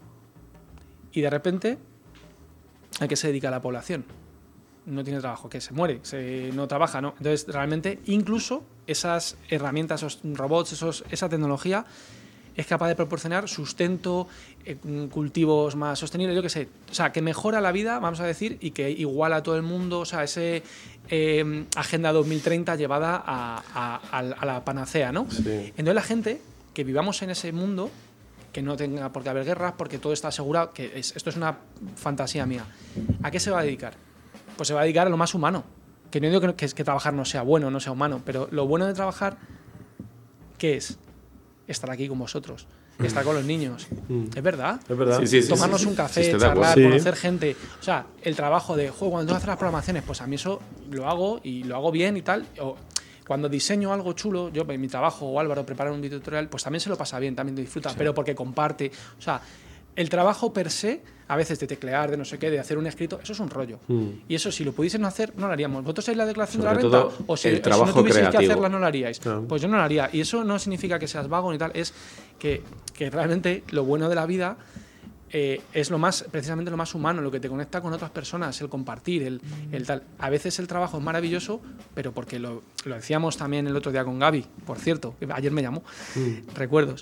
Y de repente, ¿a qué se dedica la población? No tiene trabajo, que se muere, no trabaja, ¿no? Entonces, realmente, incluso esas herramientas, esos robots, esa tecnología es capaz de proporcionar sustento, cultivos más sostenibles, yo qué sé. O sea, que mejora la vida, vamos a decir, y que iguala a todo el mundo. O sea, ese Agenda 2030 llevada a la panacea, ¿no? Sí. Entonces la gente que vivamos en ese mundo, que no tenga por qué haber guerras, porque todo está asegurado, esto es una fantasía mía. ¿A qué se va a dedicar? Pues se va a dedicar a lo más humano. Que no digo que trabajar no sea bueno, no sea humano, pero lo bueno de trabajar, ¿qué es? Estar aquí con vosotros, estar con los niños. Es verdad. Es verdad. Tomarnos un café, charlar, conocer gente. O sea, el trabajo de, cuando tú haces las programaciones, pues a mí eso lo hago y lo hago bien y tal. O cuando diseño algo chulo, yo en mi trabajo o Álvaro prepara un video tutorial, pues también se lo pasa bien, también te disfruta, pero porque comparte. O sea, el trabajo per se, a veces de teclear, de no sé qué, de hacer un escrito, eso es un rollo. Y eso, si lo pudiésemos hacer, no lo haríamos. ¿Vosotros haréis la declaración de la renta? O si no tuvieseis que hacerla, no la haríais. Pues yo no la haría. Y eso no significa que seas vago ni tal, es que realmente lo bueno de la vida es precisamente lo más humano, lo que te conecta con otras personas, el compartir, el tal. A veces el trabajo es maravilloso, pero porque lo decíamos también el otro día con Gaby, por cierto, que ayer me llamó, recuerdos.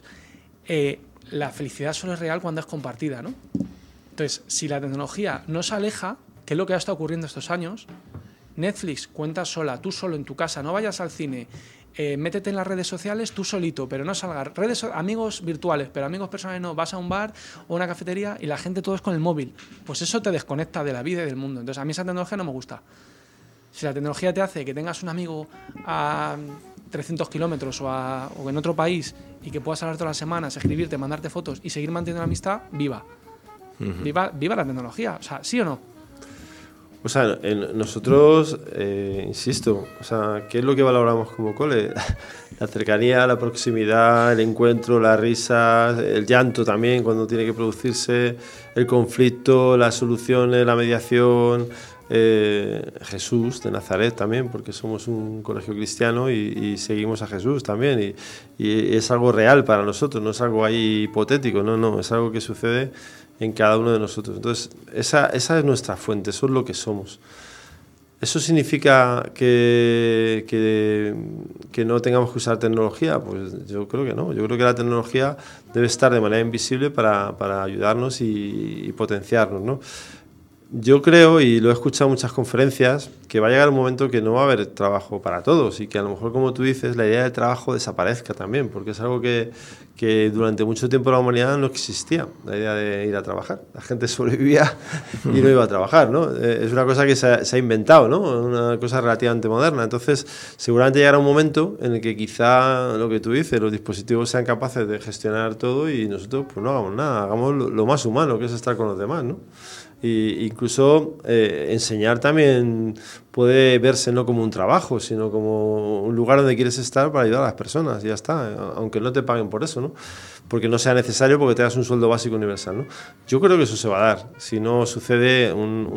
La felicidad solo es real cuando es compartida, ¿no? Entonces, si la tecnología nos aleja, que es lo que ha estado ocurriendo estos años, Netflix, cuenta sola, tú solo en tu casa, no vayas al cine. Métete en las redes sociales tú solito, pero no salgas. Amigos virtuales, pero amigos personales no. Vas a un bar o una cafetería y la gente todo es con el móvil. Pues eso te desconecta de la vida y del mundo. Entonces a mí esa tecnología no me gusta. Si la tecnología te hace que tengas un amigo a 300 kilómetros o en otro país y que puedas hablar todas las semanas, escribirte, mandarte fotos y seguir manteniendo la amistad, viva. Viva la tecnología. O sea, ¿sí o no? O sea, nosotros, insisto, o sea, ¿qué es lo que valoramos como cole? La cercanía, la proximidad, el encuentro, la risa, el llanto también cuando tiene que producirse, el conflicto, las soluciones, la mediación, Jesús de Nazaret también, porque somos un colegio cristiano y seguimos a Jesús también, y es algo real para nosotros, no es algo ahí hipotético, no, es algo que sucede en cada uno de nosotros. Entonces, esa es nuestra fuente, eso es lo que somos. ¿Eso significa que no tengamos que usar tecnología? Pues yo creo que no. Yo creo que la tecnología debe estar de manera invisible para ayudarnos y potenciarnos, ¿no? Yo creo, y lo he escuchado en muchas conferencias, que va a llegar un momento que no va a haber trabajo para todos y que a lo mejor, como tú dices, la idea del trabajo desaparezca también, porque es algo que durante mucho tiempo la humanidad no existía, la idea de ir a trabajar. La gente sobrevivía y no iba a trabajar, ¿no? Es una cosa que se ha inventado, ¿no? Una cosa relativamente moderna. Entonces, seguramente llegará un momento en el que quizá lo que tú dices, los dispositivos sean capaces de gestionar todo y nosotros pues no hagamos nada, hagamos lo más humano, que es estar con los demás, ¿no? Y incluso enseñar también puede verse no como un trabajo, sino como un lugar donde quieres estar para ayudar a las personas, y ya está, aunque no te paguen por eso, ¿no? Porque no sea necesario, porque tengas un sueldo básico universal, ¿no? Yo creo que eso se va a dar, si no sucede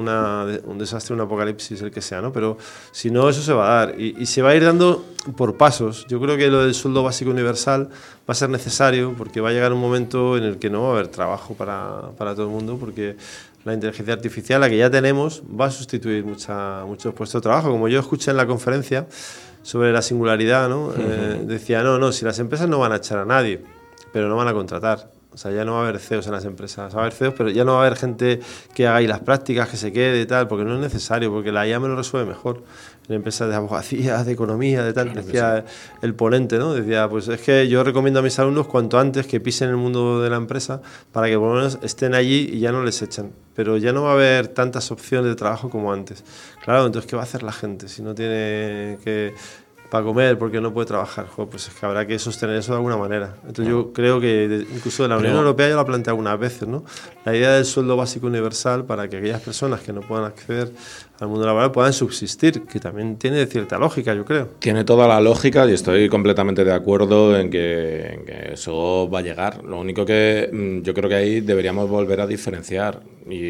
un desastre, un apocalipsis, el que sea, ¿no? Pero si no, eso se va a dar y se va a ir dando por pasos. Yo creo que lo del sueldo básico universal va a ser necesario, porque va a llegar un momento en el que no va a haber trabajo para todo el mundo, porque la inteligencia artificial, la que ya tenemos, va a sustituir muchos puestos de trabajo. Como yo escuché en la conferencia sobre la singularidad, ¿no? Decía, no, si las empresas no van a echar a nadie, pero no van a contratar. O sea, ya no va a haber CEOs en las empresas. Va a haber CEOs, pero ya no va a haber gente que haga ahí las prácticas, que se quede y tal, porque no es necesario, porque la IA me lo resuelve mejor. En empresas de abogacía, de economía, de tal, claro, decía el ponente, ¿no? Decía, pues es que yo recomiendo a mis alumnos cuanto antes que pisen el mundo de la empresa para que por lo menos estén allí y ya no les echan. Pero ya no va a haber tantas opciones de trabajo como antes. Claro, entonces, ¿qué va a hacer la gente si no tiene para comer porque no puede trabajar? Pues es que habrá que sostener eso de alguna manera. Entonces yo creo que incluso de la Unión Europea ya lo ha planteado algunas veces, ¿no? La idea del sueldo básico universal para que aquellas personas que no puedan acceder al mundo laboral puedan subsistir, que también tiene cierta lógica, yo creo. Tiene toda la lógica y estoy completamente de acuerdo en que eso va a llegar. Lo único que yo creo que ahí deberíamos volver a diferenciar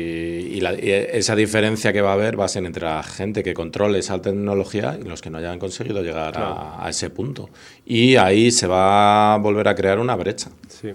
y esa diferencia que va a haber va a ser entre la gente que controle esa tecnología y los que no hayan conseguido llegar a ese punto. Y ahí se va a volver a crear una brecha. Sí.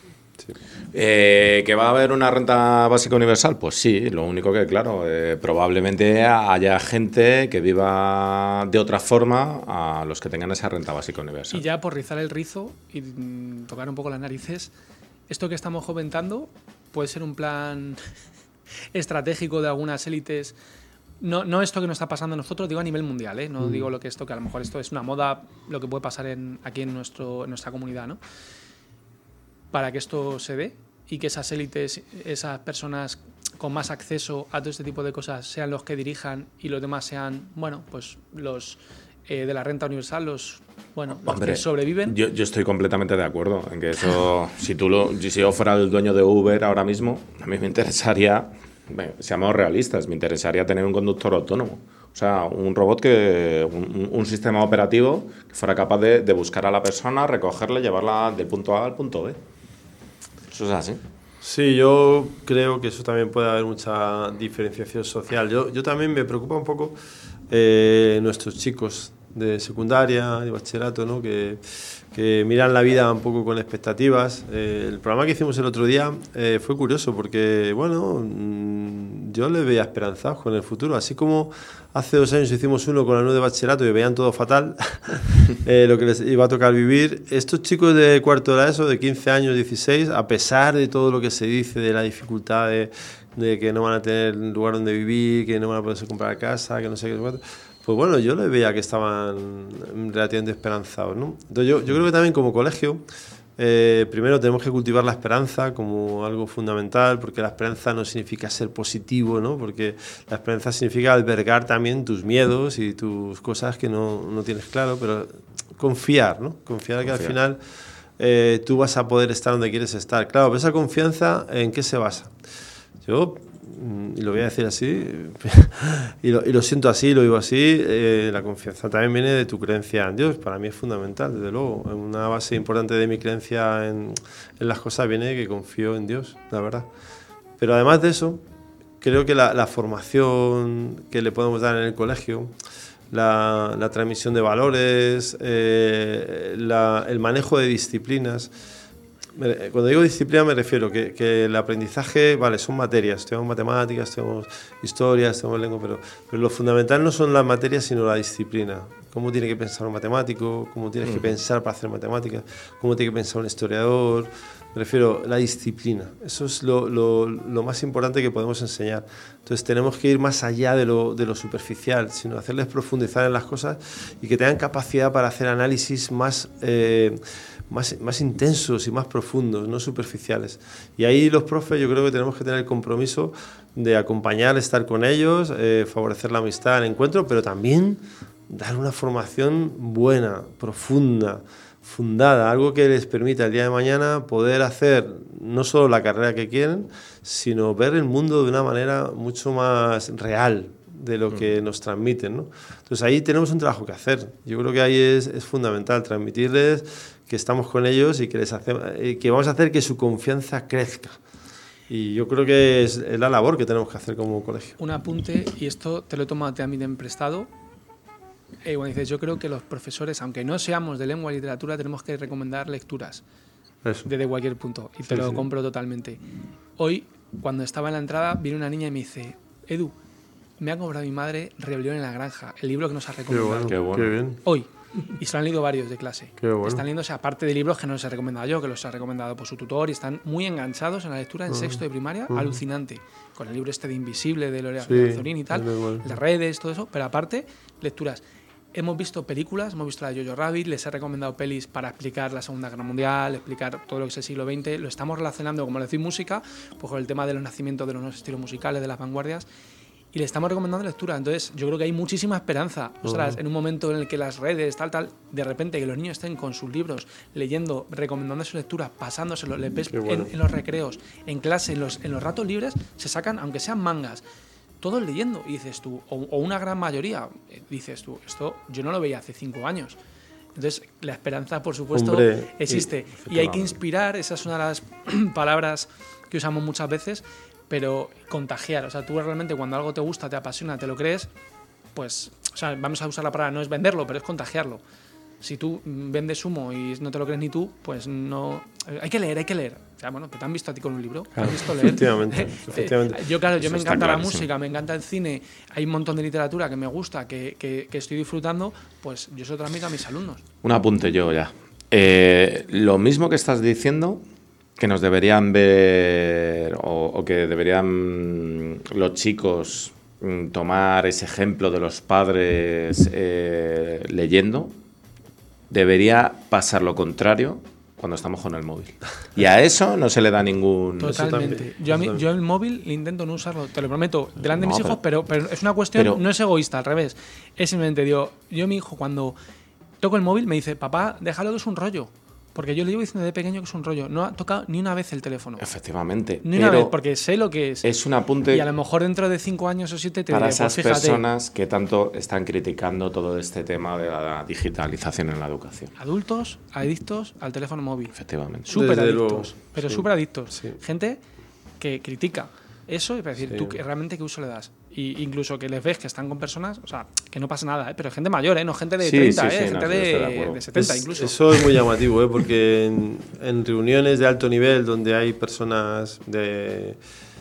¿Que va a haber una renta básica universal? Pues sí, lo único que, claro, probablemente haya gente que viva de otra forma a los que tengan esa renta básica universal. Y ya por rizar el rizo y tocar un poco las narices, esto que estamos comentando puede ser un plan estratégico de algunas élites. No esto que nos está pasando a nosotros, digo a nivel mundial, ¿eh? No digo que a lo mejor esto es una moda, lo que puede pasar aquí en nuestra comunidad, ¿no? Para que esto se dé y que esas élites, esas personas con más acceso a todo este tipo de cosas sean los que dirijan y los demás sean, bueno, pues los de la renta universal, los que sobreviven. Yo estoy completamente de acuerdo en que eso, si yo fuera el dueño de Uber ahora mismo, a mí me interesaría, seamos realistas, me interesaría tener un conductor autónomo. O sea, un robot un sistema operativo que fuera capaz de buscar a la persona, recogerla y llevarla del punto A al punto B. Eso es así. Sí, yo creo que eso también puede haber mucha diferenciación social. Yo también me preocupa un poco nuestros chicos de secundaria, de bachillerato, ¿no? que miran la vida un poco con expectativas. El programa que hicimos el otro día fue curioso porque, bueno, yo les veía esperanzados con el futuro. Así como hace 2 años hicimos uno con alumnos de bachillerato y veían todo fatal, lo que les iba a tocar vivir, estos chicos de cuarto de la ESO, de 15 años, 16, a pesar de todo lo que se dice, de la dificultad de que no van a tener lugar donde vivir, que no van a poderse comprar casa, que no sé qué. Pues bueno, yo les veía que estaban relativamente esperanzados, ¿no? Entonces yo creo que también como colegio, primero tenemos que cultivar la esperanza como algo fundamental, porque la esperanza no significa ser positivo, ¿no? Porque la esperanza significa albergar también tus miedos y tus cosas que no tienes claro, pero confiar, ¿no? Confiar que al final tú vas a poder estar donde quieres estar. Claro, pero esa confianza, ¿en qué se basa? Yo, y lo voy a decir así, y lo siento así, lo digo así, la confianza también viene de tu creencia en Dios. Para mí es fundamental, desde luego. Una base importante de mi creencia en las cosas viene de que confío en Dios, la verdad. Pero además de eso, creo que la formación que le podemos dar en el colegio, la transmisión de valores, el manejo de disciplinas. Cuando digo disciplina me refiero que el aprendizaje, vale, son materias, tenemos matemáticas, tenemos historias, tenemos lengua, pero lo fundamental no son las materias sino la disciplina. Cómo tiene que pensar un matemático, cómo tienes que pensar para hacer matemáticas, cómo tiene que pensar un historiador. Me refiero a la disciplina. Eso es lo más importante que podemos enseñar. Entonces tenemos que ir más allá de lo superficial, sino hacerles profundizar en las cosas y que tengan capacidad para hacer análisis más intensos y más profundos, no superficiales. Y ahí los profes yo creo que tenemos que tener el compromiso de acompañar, estar con ellos, favorecer la amistad, el encuentro, pero también dar una formación buena, profunda, fundada, algo que les permita el día de mañana poder hacer no solo la carrera que quieren, sino ver el mundo de una manera mucho más real de lo que nos transmiten, ¿no? Entonces ahí tenemos un trabajo que hacer. Yo creo que ahí es fundamental transmitirles que estamos con ellos y que vamos a hacer que su confianza crezca. Y yo creo que es la labor que tenemos que hacer como colegio. Un apunte, y esto te lo he tomado también en prestado. Bueno, dices, yo creo que los profesores, aunque no seamos de lengua y literatura, tenemos que recomendar lecturas desde cualquier punto. Y te lo compro totalmente. Hoy, cuando estaba en la entrada, viene una niña y me dice, Edu, me ha comprado mi madre Rebelión en la Granja, el libro que nos ha recomendado. Qué bueno. Qué bien. Hoy. Y se lo han leído varios de clase. Qué bueno. Están leyéndose, aparte de libros que no les he recomendado yo, que los ha recomendado por su tutor, y están muy enganchados en la lectura en sexto de primaria, alucinante. Con el libro este de Invisible, de Lorea Zorín y tal, las redes, todo eso, pero aparte, lecturas. Hemos visto películas, hemos visto la de Jojo Rabbit, les he recomendado pelis para explicar la Segunda Guerra Mundial, explicar todo lo que es el siglo XX, lo estamos relacionando, como le decís, música, pues con el tema de los nacimientos de los nuevos estilos musicales, de las vanguardias, y le estamos recomendando lectura. Entonces yo creo que hay muchísima esperanza. Ostras, en un momento en el que las redes, tal, de repente que los niños estén con sus libros, leyendo, recomendando su lectura, pasándoselo, les ves en los recreos, en clase, en los ratos libres, se sacan, aunque sean mangas, todos leyendo, y dices tú, o una gran mayoría, dices tú, esto yo no lo veía hace 5 años. Entonces, la esperanza, por supuesto, existe. Y hay que inspirar, esa es una de las palabras que usamos muchas veces, pero contagiar. O sea, tú realmente cuando algo te gusta, te apasiona, te lo crees, pues, o sea, vamos a usar la palabra, no es venderlo, pero es contagiarlo. Si tú vendes humo y no te lo crees ni tú, pues no... Hay que leer. O sea, bueno, que te han visto a ti con un libro, te han visto leer. Efectivamente. Yo me encanta la música, me encanta el cine, hay un montón de literatura que me gusta, que estoy disfrutando, pues yo se lo transmito a mis alumnos. Un apunte yo ya. Lo mismo que estás diciendo, que nos deberían ver o que deberían los chicos tomar ese ejemplo de los padres leyendo, debería pasar lo contrario cuando estamos con el móvil. Y a eso no se le da ningún... Totalmente. Yo el móvil intento no usarlo, te lo prometo, delante de mis hijos, pero es una cuestión, no es egoísta, al revés. Es simplemente, digo, yo mi hijo cuando toco el móvil me dice, papá, déjalo que es un rollo. Porque yo le llevo diciendo de pequeño que es un rollo. No ha tocado ni una vez el teléfono. Efectivamente. Ni una vez, porque sé lo que es. Es un apunte. Y a lo mejor dentro de 5 años o 7 te diré, para esas pues fíjate, personas que tanto están criticando todo este tema de la digitalización en la educación. Adultos adictos al teléfono móvil. Efectivamente. Súper adictos. Pero súper adictos. Sí. Gente que critica eso y para decir, tú realmente qué uso le das. Y incluso que les ves que están con personas, o sea, que no pasa nada, pero gente mayor, no gente de 30, gente de 70 incluso. Eso es muy llamativo, porque en reuniones de alto nivel donde hay personas de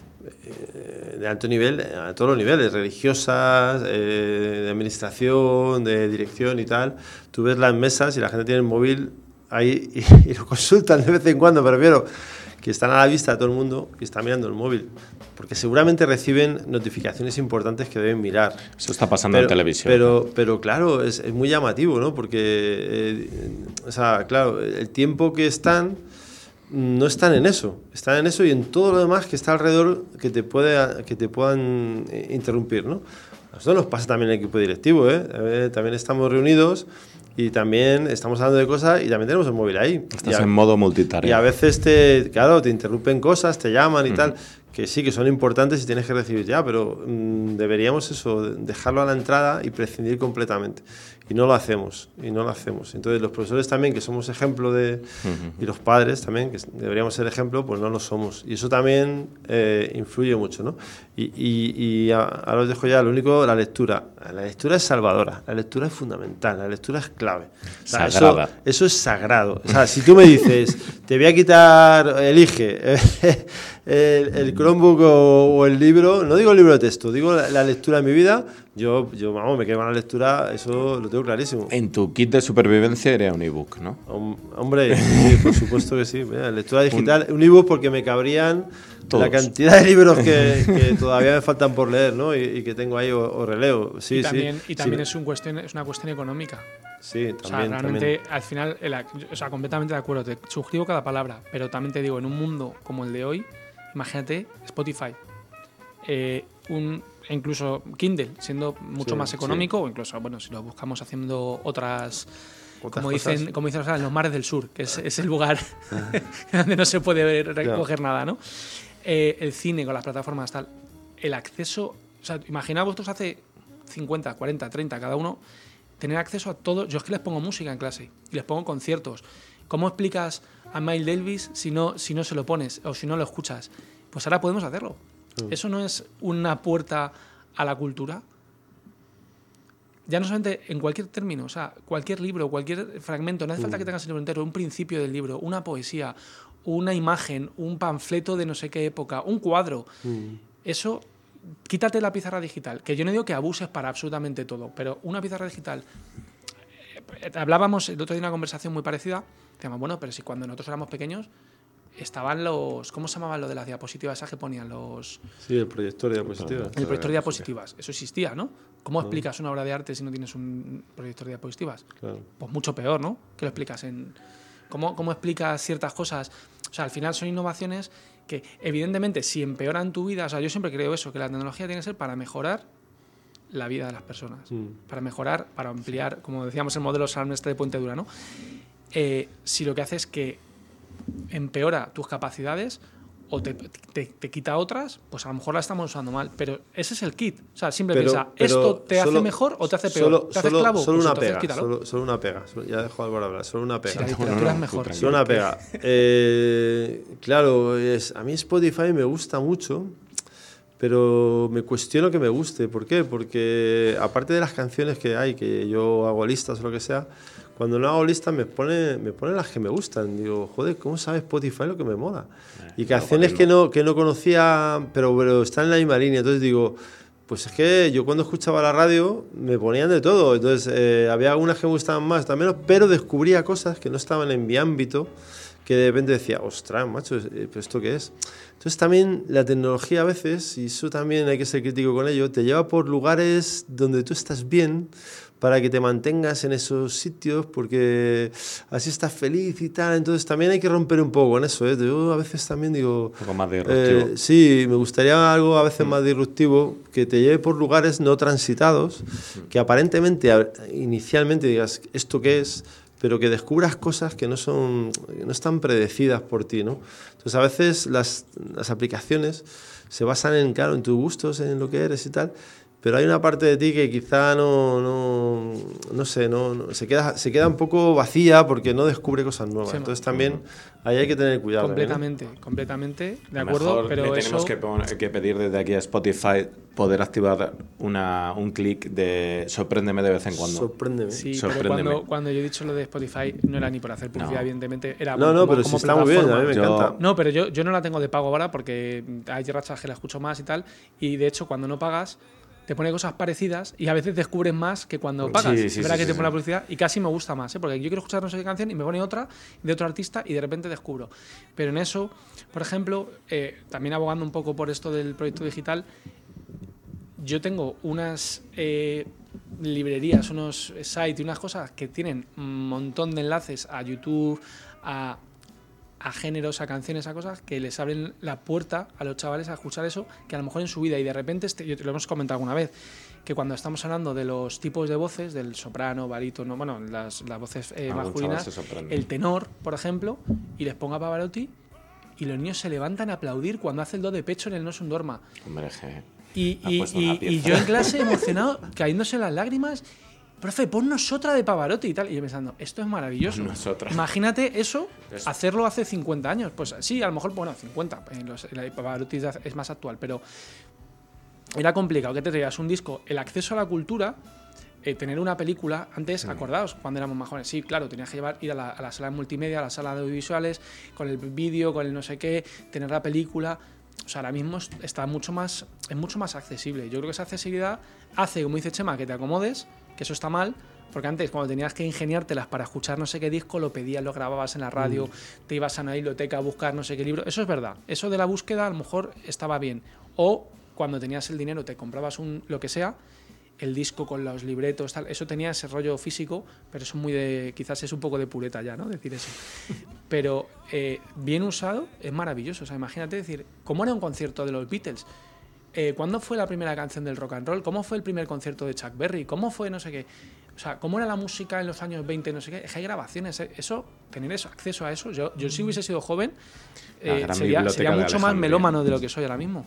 alto nivel, a todos los niveles, religiosas, de administración, de dirección y tal, tú ves las mesas y la gente tiene el móvil ahí y lo consultan de vez en cuando, pero que están a la vista de todo el mundo y están mirando el móvil. Porque seguramente reciben notificaciones importantes que deben mirar. Eso está pasando en televisión. Pero claro, es muy llamativo, ¿no? Porque, o sea, claro, el tiempo que están no están en eso y en todo lo demás que está alrededor que te puedan interrumpir, ¿no? A nosotros nos pasa también en el equipo directivo, ¿eh? También estamos reunidos y también estamos hablando de cosas y también tenemos el móvil ahí. Estás en modo multitarea. Y a veces te interrumpen cosas, te llaman y tal, que sí, que son importantes y tienes que recibir ya, pero deberíamos dejarlo a la entrada y prescindir completamente. Y no lo hacemos. Entonces los profesores también, que somos ejemplo y los padres también, que deberíamos ser ejemplo, pues no lo somos. Y eso también influye mucho, ¿no? Y ahora os dejo ya lo único, la lectura. La lectura es salvadora, la lectura es fundamental, la lectura es clave. O sea, sagrada. Eso es sagrado. O sea, si tú me dices, te voy a quitar, elige el Chromebook o el libro, no digo el libro de texto, digo la lectura en mi vida, yo vamos, me quedo con la lectura, eso lo tengo clarísimo. En tu kit de supervivencia iría un ebook, ¿no? Hombre, sí, por supuesto que sí. Mira, lectura digital, un ebook porque me cabrían todos. La cantidad de libros que todavía me faltan por leer, ¿no? Y que tengo ahí o releo. Sí, y también es una cuestión económica. Sí, también. O sea, realmente, al final, completamente de acuerdo, te suscribo cada palabra, pero también te digo, en un mundo como el de hoy, imagínate Spotify, incluso Kindle, siendo mucho más económico, o incluso, bueno, si lo buscamos haciendo otras como dicen en los mares del sur, que es el lugar donde no se puede recoger nada, ¿no? El cine con las plataformas, tal, el acceso, o sea, imaginad vosotros hace 50, 40, 30 cada uno, tener acceso a todo. Yo es que les pongo música en clase y les pongo conciertos. ¿Cómo explicas a Miles Davis si no se lo pones o si no lo escuchas? Pues ahora podemos hacerlo. ¿Eso no es una puerta a la cultura? Ya no solamente en cualquier término, o sea, cualquier libro, cualquier fragmento, no hace falta que tengas el libro entero, un principio del libro, una poesía, una imagen, un panfleto de no sé qué época, un cuadro. Eso, quítate la pizarra digital, que yo no digo que abuses para absolutamente todo, pero una pizarra digital. Hablábamos el otro día de una conversación muy parecida, decíamos, bueno, pero si cuando nosotros éramos pequeños estaban los... ¿Cómo se llamaban lo de las diapositivas esas que ponían los...? Sí, el proyector de diapositivas. El proyector de diapositivas. Eso existía, ¿no? ¿Cómo explicas una obra de arte si no tienes un proyector de diapositivas? Claro. Pues mucho peor, ¿no? Que lo explicas en... ¿Cómo explicas ciertas cosas? O sea, al final son innovaciones que, evidentemente, si empeoran tu vida... O sea, yo siempre creo eso, que la tecnología tiene que ser para mejorar la vida de las personas. Para mejorar, para ampliar, como decíamos, el modelo Salón de Puentedura, ¿no? Si lo que hace es que empeora tus capacidades o te quita otras, pues a lo mejor la estamos usando mal, pero ese es el kit. O sea, siempre piensa, ¿esto te hace mejor o te hace peor? ¿Te hace esclavo? Solo pues una entonces, pega, solo una pega. Ya dejo a Álvaro hablar, solo una pega. Si la literatura es mejor. Solo una pega. Claro, a mí Spotify me gusta mucho, pero me cuestiono que me guste. ¿Por qué? Porque aparte de las canciones que hay, que yo hago listas o lo que sea, cuando no hago listas me pone las que me gustan. Digo, joder, ¿cómo sabe Spotify lo que me mola? Y canciones que no conocía, pero están en la misma línea. Entonces digo, pues es que yo cuando escuchaba la radio me ponían de todo. Entonces había algunas que me gustaban más, también, pero descubría cosas que no estaban en mi ámbito, que de repente decía, ostras, macho, ¿pero esto qué es? Entonces también la tecnología a veces, y eso también hay que ser crítico con ello, te lleva por lugares donde tú estás bien, para que te mantengas en esos sitios, porque así estás feliz y tal. Entonces también hay que romper un poco con eso, ¿eh? Yo a veces también digo... Un poco más disruptivo. Sí, me gustaría algo a veces más disruptivo, que te lleve por lugares no transitados, que aparentemente, inicialmente digas, ¿esto qué es?, pero que descubras cosas que no están predecidas por ti, ¿no? Entonces a veces las aplicaciones se basan en tus gustos, en lo que eres y tal, pero hay una parte de ti que quizá no sé, se queda un poco vacía porque no descubre cosas nuevas. Sí, entonces también ahí hay que tener cuidado. Completamente, de acuerdo. Mejor pero le tenemos que pedir desde aquí a Spotify poder activar un clic de sorpréndeme de vez en cuando. Sorpréndeme. Sí, sorpréndeme. Pero cuando yo he dicho lo de Spotify no era ni por hacer publicidad, evidentemente. Era pero sí está muy bien, a mí me encanta. No, pero yo no la tengo de pago ahora porque hay rachas que la escucho más y tal. Y de hecho, cuando no pagas, te pone cosas parecidas y a veces descubres más que cuando pagas. Sí, es verdad que te sí. pone la publicidad y casi me gusta más, porque yo quiero escuchar no sé qué canción y me pone otra de otro artista y de repente descubro. Pero en eso, por ejemplo, también abogando un poco por esto del proyecto digital, yo tengo unas librerías, unos sites y unas cosas que tienen un montón de enlaces a YouTube, a géneros, a canciones, a cosas que les abren la puerta a los chavales a escuchar eso, que a lo mejor en su vida, y de repente, yo te lo hemos comentado alguna vez, que cuando estamos hablando de los tipos de voces, del soprano, barítono, bueno, las voces masculinas, el tenor, por ejemplo, y les pongo a Pavarotti y los niños se levantan a aplaudir cuando hace el do de pecho en el No es un dorma. Hombre, y yo en clase emocionado, cayéndose las lágrimas, profe, ponnos otra de Pavarotti y tal. Y yo pensando, esto es maravilloso. Imagínate eso, hacerlo hace 50 años. Pues sí, a lo mejor, bueno, 50. La de Pavarotti es más actual, pero era complicado que te traías un disco. El acceso a la cultura, tener una película, antes, acordaos, cuando éramos más jóvenes, sí, claro, tenías que ir a la sala de multimedia, a la sala de audiovisuales, con el vídeo, con el no sé qué, tener la película. O sea, ahora mismo es mucho más accesible. Yo creo que esa accesibilidad hace, como dice Chema, que te acomodes, que eso está mal, porque antes cuando tenías que ingeniártelas para escuchar no sé qué disco, lo pedías, lo grababas en la radio, te ibas a una biblioteca a buscar no sé qué libro. Eso es verdad. Eso de la búsqueda a lo mejor estaba bien. O cuando tenías el dinero te comprabas lo que sea, el disco con los libretos, tal, eso tenía ese rollo físico, pero eso quizás es un poco de pureta ya, ¿no? Decir eso. Pero bien usado es maravilloso. O sea, imagínate decir, ¿cómo era un concierto de los Beatles? ¿Cuándo fue la primera canción del rock and roll? ¿Cómo fue el primer concierto de Chuck Berry? ¿Cómo fue no sé qué? O sea, ¿cómo era la música en los años 20, no sé qué? Es que hay grabaciones, eso, tener acceso a eso. Yo si hubiese sido joven, sería mucho más melómano de lo que soy ahora mismo.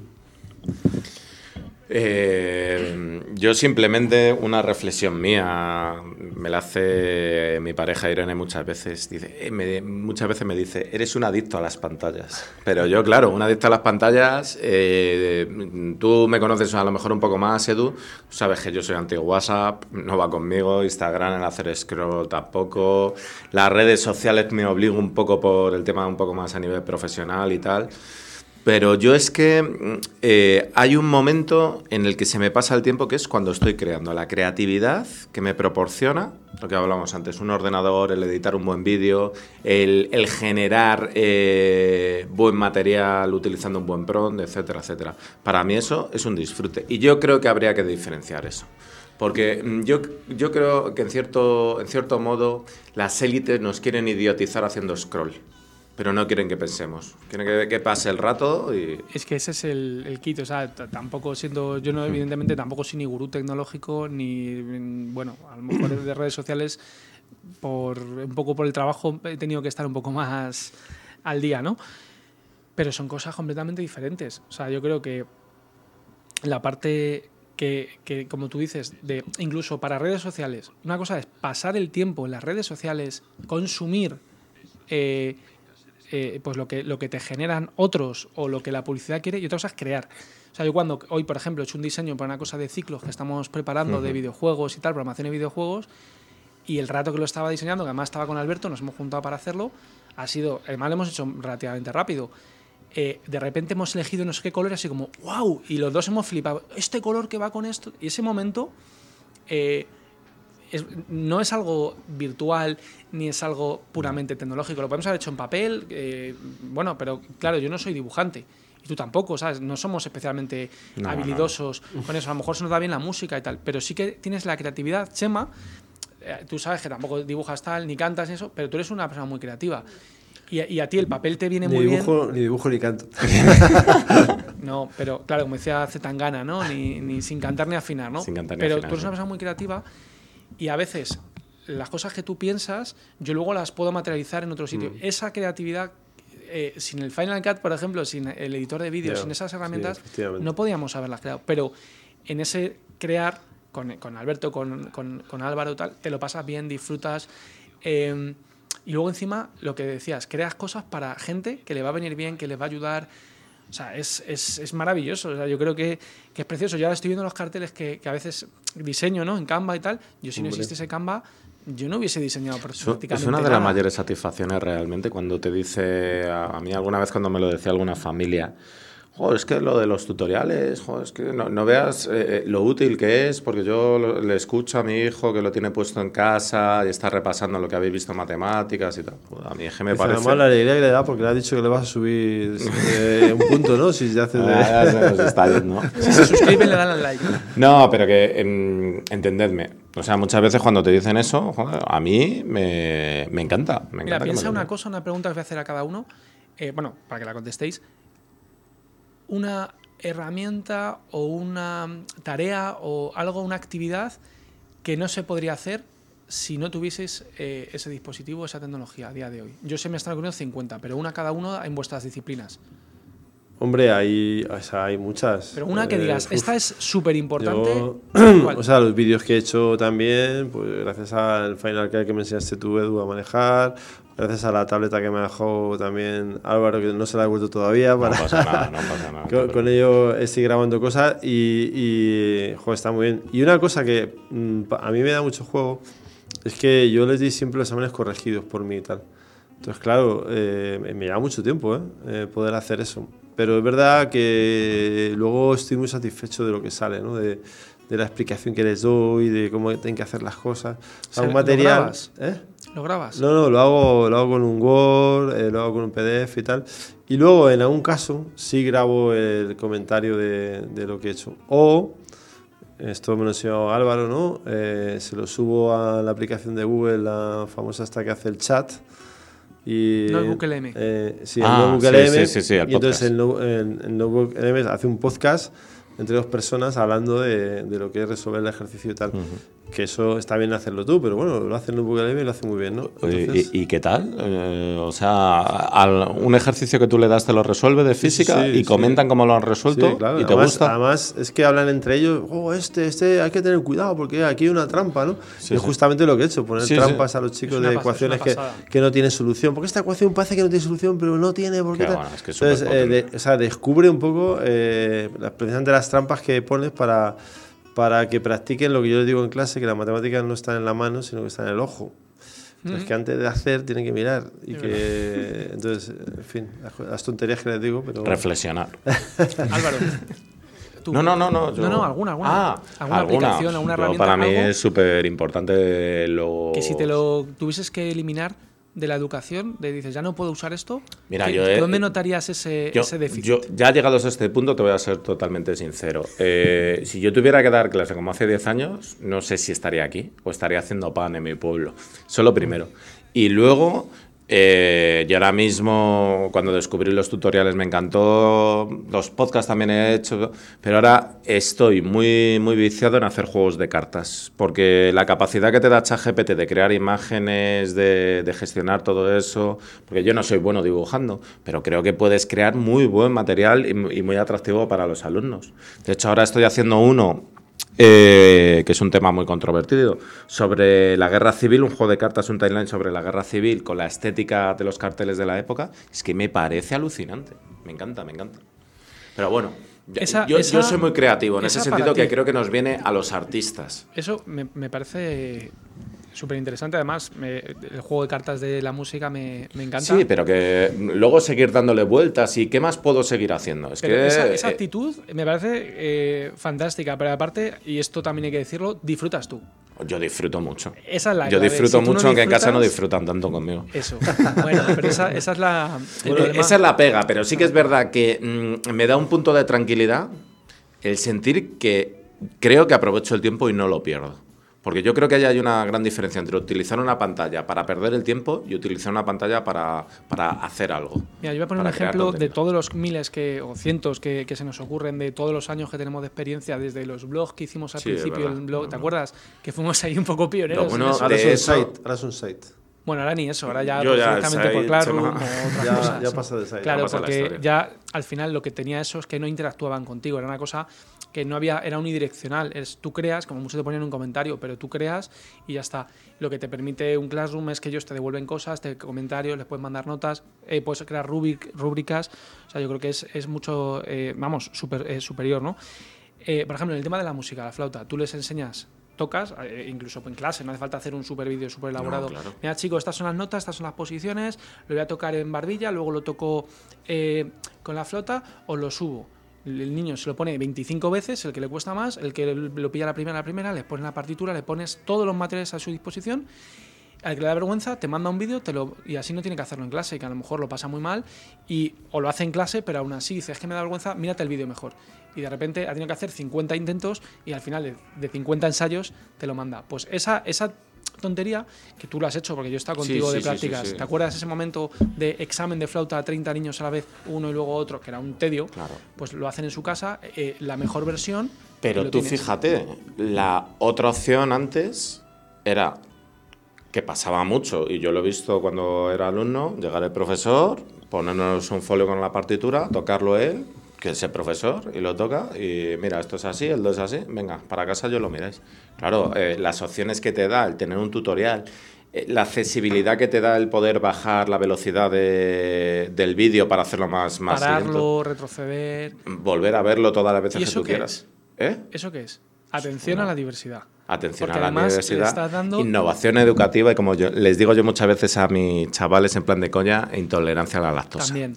Yo simplemente una reflexión mía me la hace mi pareja Irene muchas veces. Muchas veces me dice, eres un adicto a las pantallas. Pero yo, claro, un adicto a las pantallas, tú me conoces a lo mejor un poco más, Edu, sabes que yo soy anti-WhatsApp, no va conmigo, Instagram, el hacer scroll tampoco, las redes sociales me obligo un poco por el tema un poco más a nivel profesional y tal. Pero yo es que hay un momento en el que se me pasa el tiempo, que es cuando estoy creando. La creatividad que me proporciona, lo que hablábamos antes, un ordenador, el editar un buen vídeo, el generar buen material utilizando un buen prompt, etcétera, etcétera. Para mí eso es un disfrute. Y yo creo que habría que diferenciar eso. Porque yo creo que en cierto modo las élites nos quieren idiotizar haciendo scroll. Pero no quieren que pensemos, quieren que pase el rato y... Es que ese es el kit, o sea, tampoco siendo... Yo no, evidentemente tampoco soy ni gurú tecnológico, ni... Bueno, a lo mejor de redes sociales, un poco por el trabajo he tenido que estar un poco más al día, ¿no? Pero son cosas completamente diferentes. O sea, yo creo que la parte que como tú dices, incluso para redes sociales, una cosa es pasar el tiempo en las redes sociales, consumir... pues lo que te generan otros o lo que la publicidad quiere, y otra cosa es crear. O sea, yo hoy, por ejemplo, he hecho un diseño para una cosa de ciclos que estamos preparando de videojuegos y tal, programación de videojuegos, y el rato que lo estaba diseñando, que además estaba con Alberto, nos hemos juntado para hacerlo, además lo hemos hecho relativamente rápido. De repente hemos elegido no sé qué color, así como ¡wow! Y los dos hemos flipado. Este color que va con esto. Y ese momento... no es algo virtual ni es algo puramente tecnológico. Lo podemos haber hecho en papel, bueno, pero claro, yo no soy dibujante y tú tampoco, ¿sabes? No somos especialmente habilidosos con eso. A lo mejor se nos da bien la música y tal, pero sí que tienes la creatividad. Chema, tú sabes que tampoco dibujas tal ni cantas eso, pero tú eres una persona muy creativa. Y a ti el papel te viene muy bien. Ni dibujo ni canto. No, pero claro, como decía Zetangana, ¿no? Ni sin cantar ni afinar, ¿no? Sin cantar ni pero afinar, tú eres una persona muy creativa. Y a veces las cosas que tú piensas, yo luego las puedo materializar en otro sitio. Esa creatividad, sin el Final Cut, por ejemplo, sin el editor de vídeo, sin esas herramientas, no podíamos haberlas creado. Pero en ese crear, con Alberto, con Álvaro, tal, te lo pasas bien, disfrutas. Y luego encima, lo que decías, creas cosas para gente que le va a venir bien, que les va a ayudar. O sea, es maravilloso. O sea, yo creo que es precioso. Yo ahora estoy viendo los carteles que a veces diseño, ¿no? En Canva y tal. Yo si no existiese Canva, yo no hubiese diseñado prácticamente Es una de nada. las mayores satisfacciones realmente cuando te dice... A mí alguna vez cuando me lo decía alguna familia... Joder, es que lo de los tutoriales, joder, es que no veas lo útil que es, porque yo le escucho a mi hijo que lo tiene puesto en casa y está repasando lo que habéis visto en matemáticas y tal. Joder, a mí es que me parece... Además la alegría que le da porque le has dicho que le vas a subir un punto, ¿no? Si se hace Ya se nos está yendo. Si se suscriben, le dan al like. No, pero que entendedme. O sea, muchas veces cuando te dicen eso, joder, a mí me encanta. Mira, piensa una cosa, una pregunta que voy a hacer a cada uno. Bueno, para que la contestéis. Una herramienta o una tarea o algo, una actividad que no se podría hacer si no tuvieseis ese dispositivo, esa tecnología a día de hoy. Yo sé me están ocurriendo 50, pero una cada uno en vuestras disciplinas. Hombre, hay muchas. Pero una que digas, esta es súper importante. O sea, los vídeos que he hecho también, pues gracias al Final Cut que me enseñaste tú, Edu, a manejar, gracias a la tableta que me dejó también Álvaro, que no se la he vuelto todavía. No pasa nada. Con ello estoy grabando cosas y joder, está muy bien. Y una cosa que a mí me da mucho juego es que yo les di siempre los exámenes corregidos por mí y tal. Entonces, claro, me lleva mucho tiempo poder hacer eso. Pero es verdad que luego estoy muy satisfecho de lo que sale, ¿no? De la explicación que les doy, de cómo tienen que hacer las cosas. O sea, un material, ¿lo grabas? ¿Lo grabas? No, lo hago con un Word, lo hago con un PDF y tal. Y luego, en algún caso, sí grabo el comentario de lo que he hecho. O, esto me lo enseñó Álvaro, ¿no? Se lo subo a la aplicación de Google, la famosa esta que hace el chat. Y, Notebook LM. Sí, el Notebook LM. Sí, el y entonces el Notebook LM hace un podcast entre dos personas hablando de lo que es resolver el ejercicio y tal. Que eso está bien hacerlo tú, pero bueno, lo hace el Notebook LM y lo hace muy bien, ¿no? Entonces, ¿Y qué tal? O sea, un ejercicio que tú le das te lo resuelve de física y comentan cómo lo han resuelto, claro. y te además, gusta. Además, es que hablan entre ellos, este hay que tener cuidado porque aquí hay una trampa, ¿no? Y es justamente lo que he hecho, poner trampas a los chicos de ecuaciones que no tienen solución. Porque esta ecuación parece que no tiene solución, pero no tiene, ¿por qué tal? Bueno, es que entonces, descubre un poco precisamente las trampas que pones para que practiquen lo que yo les digo en clase, que las matemáticas no están en la mano, sino que están en el ojo. Entonces, que antes de hacer tienen que mirar. Y que, entonces, en fin, las tonterías que les digo, pero... Reflexionar. Álvaro. ¿Tú? No, alguna. ¿Alguna aplicación, alguna herramienta? Para mí es súper importante lo... Que si te lo tuvieses que eliminar de la educación, dices, ya no puedo usar esto, mira, ¿dónde notarías ese déficit? Yo, ya llegados a este punto, te voy a ser totalmente sincero. Si yo tuviera que dar clase como hace 10 años, no sé si estaría aquí o estaría haciendo pan en mi pueblo. Eso lo primero. Y luego... yo ahora mismo, cuando descubrí los tutoriales me encantó, los podcasts también he hecho, pero ahora estoy muy, muy viciado en hacer juegos de cartas, porque la capacidad que te da ChatGPT de crear imágenes, de gestionar todo eso, porque yo no soy bueno dibujando, pero creo que puedes crear muy buen material y muy atractivo para los alumnos. De hecho, ahora estoy haciendo uno... que es un tema muy controvertido, sobre la guerra civil, un juego de cartas, un timeline sobre la guerra civil con la estética de los carteles de la época. Es que me parece alucinante, me encanta. Pero bueno, yo soy muy creativo en ese sentido, que creo que nos viene a los artistas. Eso me parece súper interesante. Además, el juego de cartas de la música me encanta. Sí, pero que luego seguir dándole vueltas y qué más puedo seguir haciendo. Esa actitud me parece fantástica, pero aparte, y esto también hay que decirlo, disfrutas tú. Yo disfruto mucho. Esa es la Yo disfruto si mucho, no aunque en casa no disfrutan tanto conmigo. Eso. Bueno, pero esa es la... esa es la pega, pero sí que es verdad que me da un punto de tranquilidad el sentir que creo que aprovecho el tiempo y no lo pierdo. Porque yo creo que hay una gran diferencia entre utilizar una pantalla para perder el tiempo y utilizar una pantalla para hacer algo. Mira, yo voy a poner un ejemplo de todos los miles o cientos que se nos ocurren, de todos los años que tenemos de experiencia, desde los blogs que hicimos al principio, el blog, ¿te acuerdas? Que fuimos ahí un poco pioneros. Bueno, ahora es un site. Bueno, ahora ni eso, ahora ya directamente por Classroom o otras cosas. Ya pasa de site. Claro, porque ya al final lo que tenía eso es que no interactuaban contigo, era una cosa que no había, era unidireccional. Tú creas, como muchos te ponían un comentario, pero tú creas y ya está. Lo que te permite un Classroom es que ellos te devuelven cosas, comentarios, les puedes mandar notas, puedes crear rúbricas. O sea, yo creo que es mucho, superior, ¿no? Por ejemplo, en el tema de la música, la flauta, tú les enseñas, tocas, incluso en clase, no hace falta hacer un super vídeo súper elaborado. No, claro. Mira, chicos, estas son las notas, estas son las posiciones, lo voy a tocar en barbilla, luego lo toco con la flauta, os lo subo. El niño se lo pone 25 veces, el que le cuesta más, el que lo pilla la primera, le pones la partitura, le pones todos los materiales a su disposición. Al que le da vergüenza, te manda un vídeo y así no tiene que hacerlo en clase, que a lo mejor lo pasa muy mal o lo hace en clase, pero aún así dice, es que me da vergüenza, mírate el vídeo mejor. Y de repente ha tenido que hacer 50 intentos y al final de 50 ensayos te lo manda. Pues esa tontería, que tú lo has hecho porque yo he estado contigo de prácticas, sí. ¿Te acuerdas ese momento de examen de flauta a 30 niños a la vez, uno y luego otro, que era un tedio? Claro. Pues lo hacen en su casa, la mejor versión. Pero tú fíjate, la otra opción antes era que pasaba mucho, y yo lo he visto cuando era alumno, llegar el profesor, ponernos un folio con la partitura, tocarlo él, que es el profesor, y lo toca, y mira, esto es así, el do es así, venga, para casa yo lo miráis. Claro, las opciones que te da el tener un tutorial, la accesibilidad que te da el poder bajar la velocidad del vídeo para hacerlo más pararlo, lento, retroceder, volver a verlo todas las veces que tú quieras. ¿Eso qué es? Atención a la diversidad. Atención porque a la diversidad, dando... innovación educativa y, como yo les digo yo muchas veces a mis chavales en plan de coña, intolerancia a la lactosa. También.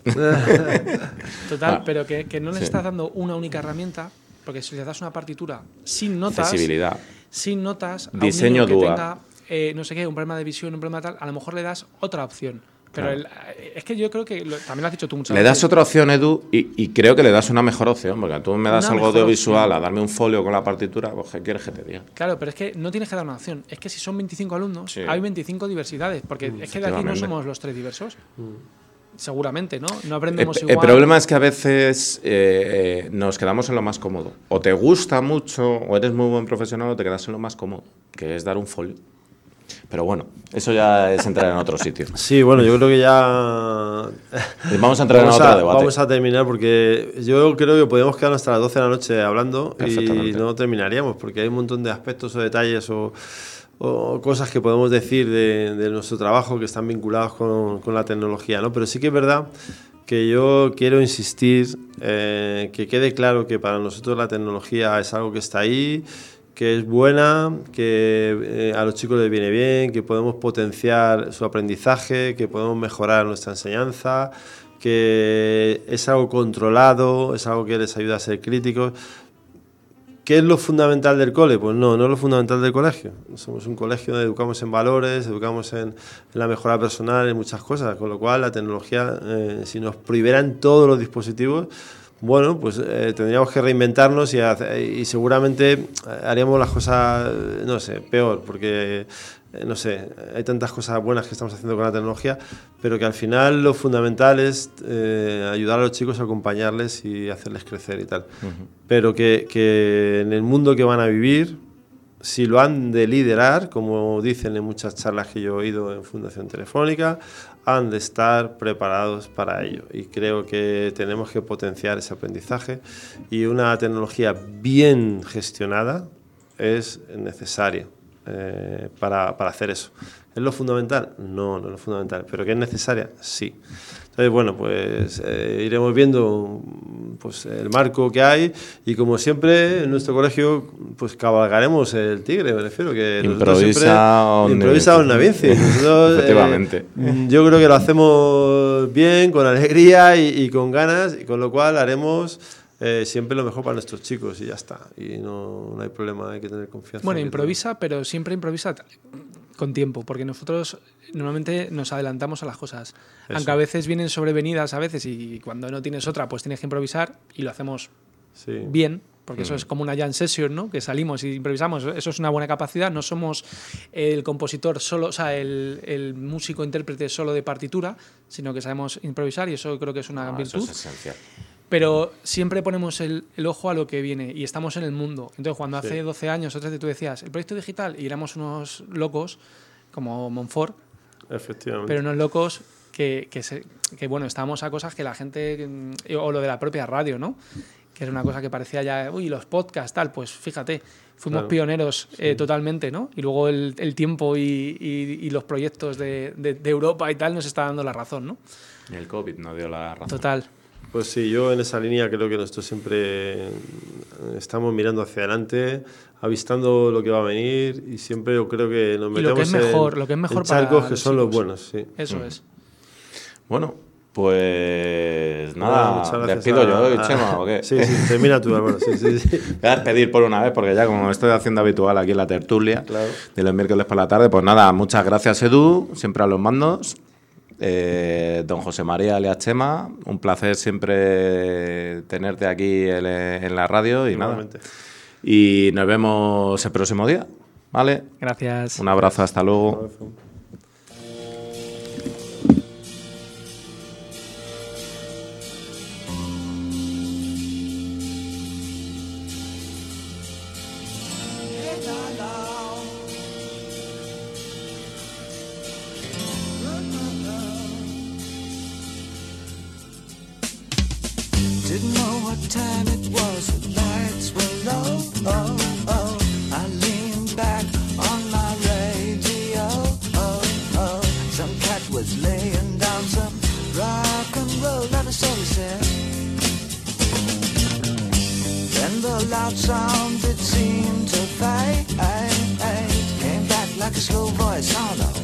Total, pero que no les estás dando una única herramienta, porque si les das una partitura sin notas, accesibilidad, sin notas, diseño a un niño que dual, tenga, no sé qué, un problema de visión, un problema tal, a lo mejor le das otra opción. Pero claro. Es que yo creo que también lo has dicho tú muchas le veces. das otra opción, Edu, y creo que le das una mejor opción, porque tú me das algo audiovisual a darme un folio con la partitura, pues ¿qué quieres que te diga? Claro, pero es que no tienes que dar una opción. Es que si son 25 alumnos, hay 25 diversidades, porque es que de aquí no somos los 3 diversos. Seguramente, ¿no? No aprendemos igual. El problema es que a veces nos quedamos en lo más cómodo. O te gusta mucho, o eres muy buen profesional, o te quedas en lo más cómodo, que es dar un folio. Pero bueno, eso ya es entrar en otro sitio. Sí, bueno, yo creo que ya... Vamos a entrar en otro debate. Vamos a terminar porque yo creo que podemos quedarnos hasta las 12 de la noche hablando y no terminaríamos, porque hay un montón de aspectos o detalles o cosas que podemos decir de nuestro trabajo que están vinculados con la tecnología, ¿no? Pero sí que es verdad que yo quiero insistir, que quede claro que para nosotros la tecnología es algo que está ahí, que es buena, que a los chicos les viene bien, que podemos potenciar su aprendizaje, que podemos mejorar nuestra enseñanza, que es algo controlado, es algo que les ayuda a ser críticos. ¿Qué es lo fundamental del cole? Pues no es lo fundamental del colegio. Somos un colegio donde educamos en valores, educamos en la mejora personal, en muchas cosas, con lo cual la tecnología, si nos prohibieran todos los dispositivos, bueno, pues tendríamos que reinventarnos y seguramente haríamos las cosas, no sé, peor, porque, no sé, hay tantas cosas buenas que estamos haciendo con la tecnología, pero que al final lo fundamental es ayudar a los chicos, acompañarles y hacerles crecer y tal. Uh-huh. Pero que en el mundo que van a vivir, si lo han de liderar, como dicen en muchas charlas que yo he oído en Fundación Telefónica, han de estar preparados para ello. Y creo que tenemos que potenciar ese aprendizaje y una tecnología bien gestionada es necesaria para hacer eso. ¿Es lo fundamental? No es lo fundamental. ¿Pero que es necesaria? Sí. Entonces, bueno, pues iremos viendo pues, el marco que hay y, como siempre, en nuestro colegio pues cabalgaremos el tigre, me refiero. Que improvisa donde vinci. Efectivamente. Yo creo que lo hacemos bien, con alegría y con ganas, y con lo cual haremos siempre lo mejor para nuestros chicos y ya está. Y no hay problema, hay que tener confianza. Bueno, improvisa, pero siempre improvisa con tiempo, porque nosotros normalmente nos adelantamos a las cosas. Eso. Aunque a veces vienen sobrevenidas a veces y cuando no tienes otra, pues tienes que improvisar y lo hacemos bien, porque eso es como una jam session, ¿no? Que salimos y improvisamos. Eso es una buena capacidad. No somos el compositor solo, o sea, el músico intérprete solo de partitura, sino que sabemos improvisar y eso creo que es una virtud. Eso es esencial. Pero siempre ponemos el ojo a lo que viene y estamos en el mundo. Entonces, cuando hace 12 años o 13 tú decías, el proyecto digital, y éramos unos locos, como Montfort, efectivamente, pero unos locos que bueno, estábamos a cosas que la gente, o lo de la propia radio, ¿no? Que era una cosa que parecía ya, uy, los podcasts, tal, pues fíjate, fuimos pioneros totalmente, ¿no? Y luego el tiempo y los proyectos de Europa y tal nos está dando la razón, ¿no? Y el COVID nos dio la razón. Total. Pues sí, yo en esa línea creo que nosotros siempre estamos mirando hacia adelante, avistando lo que va a venir y siempre yo creo que nos metemos lo que es mejor en charcos que son los buenos. Sí. Eso es. Bueno, Pues Bueno, nada, muchas gracias despido yo, Chema, ¿o qué? Sí, termina tú, Álvaro. Sí. Voy a despedir por una vez, porque ya como estoy haciendo habitual aquí en la tertulia Claro. de los miércoles por la tarde, pues nada, muchas gracias, Edu, siempre a los mandos. Don José María alias Chema, un placer siempre tenerte aquí en la radio y Igualmente. nada. Y nos vemos el próximo día, ¿vale? Gracias. Un abrazo, hasta luego. Didn't know what time it was, the lights were low. Oh, oh. I leaned back on my radio. Oh, oh. Some cat was laying down some rock and roll, that is all he said. Then the loud sound, it seemed to fade. Came back like a slow voice, oh no.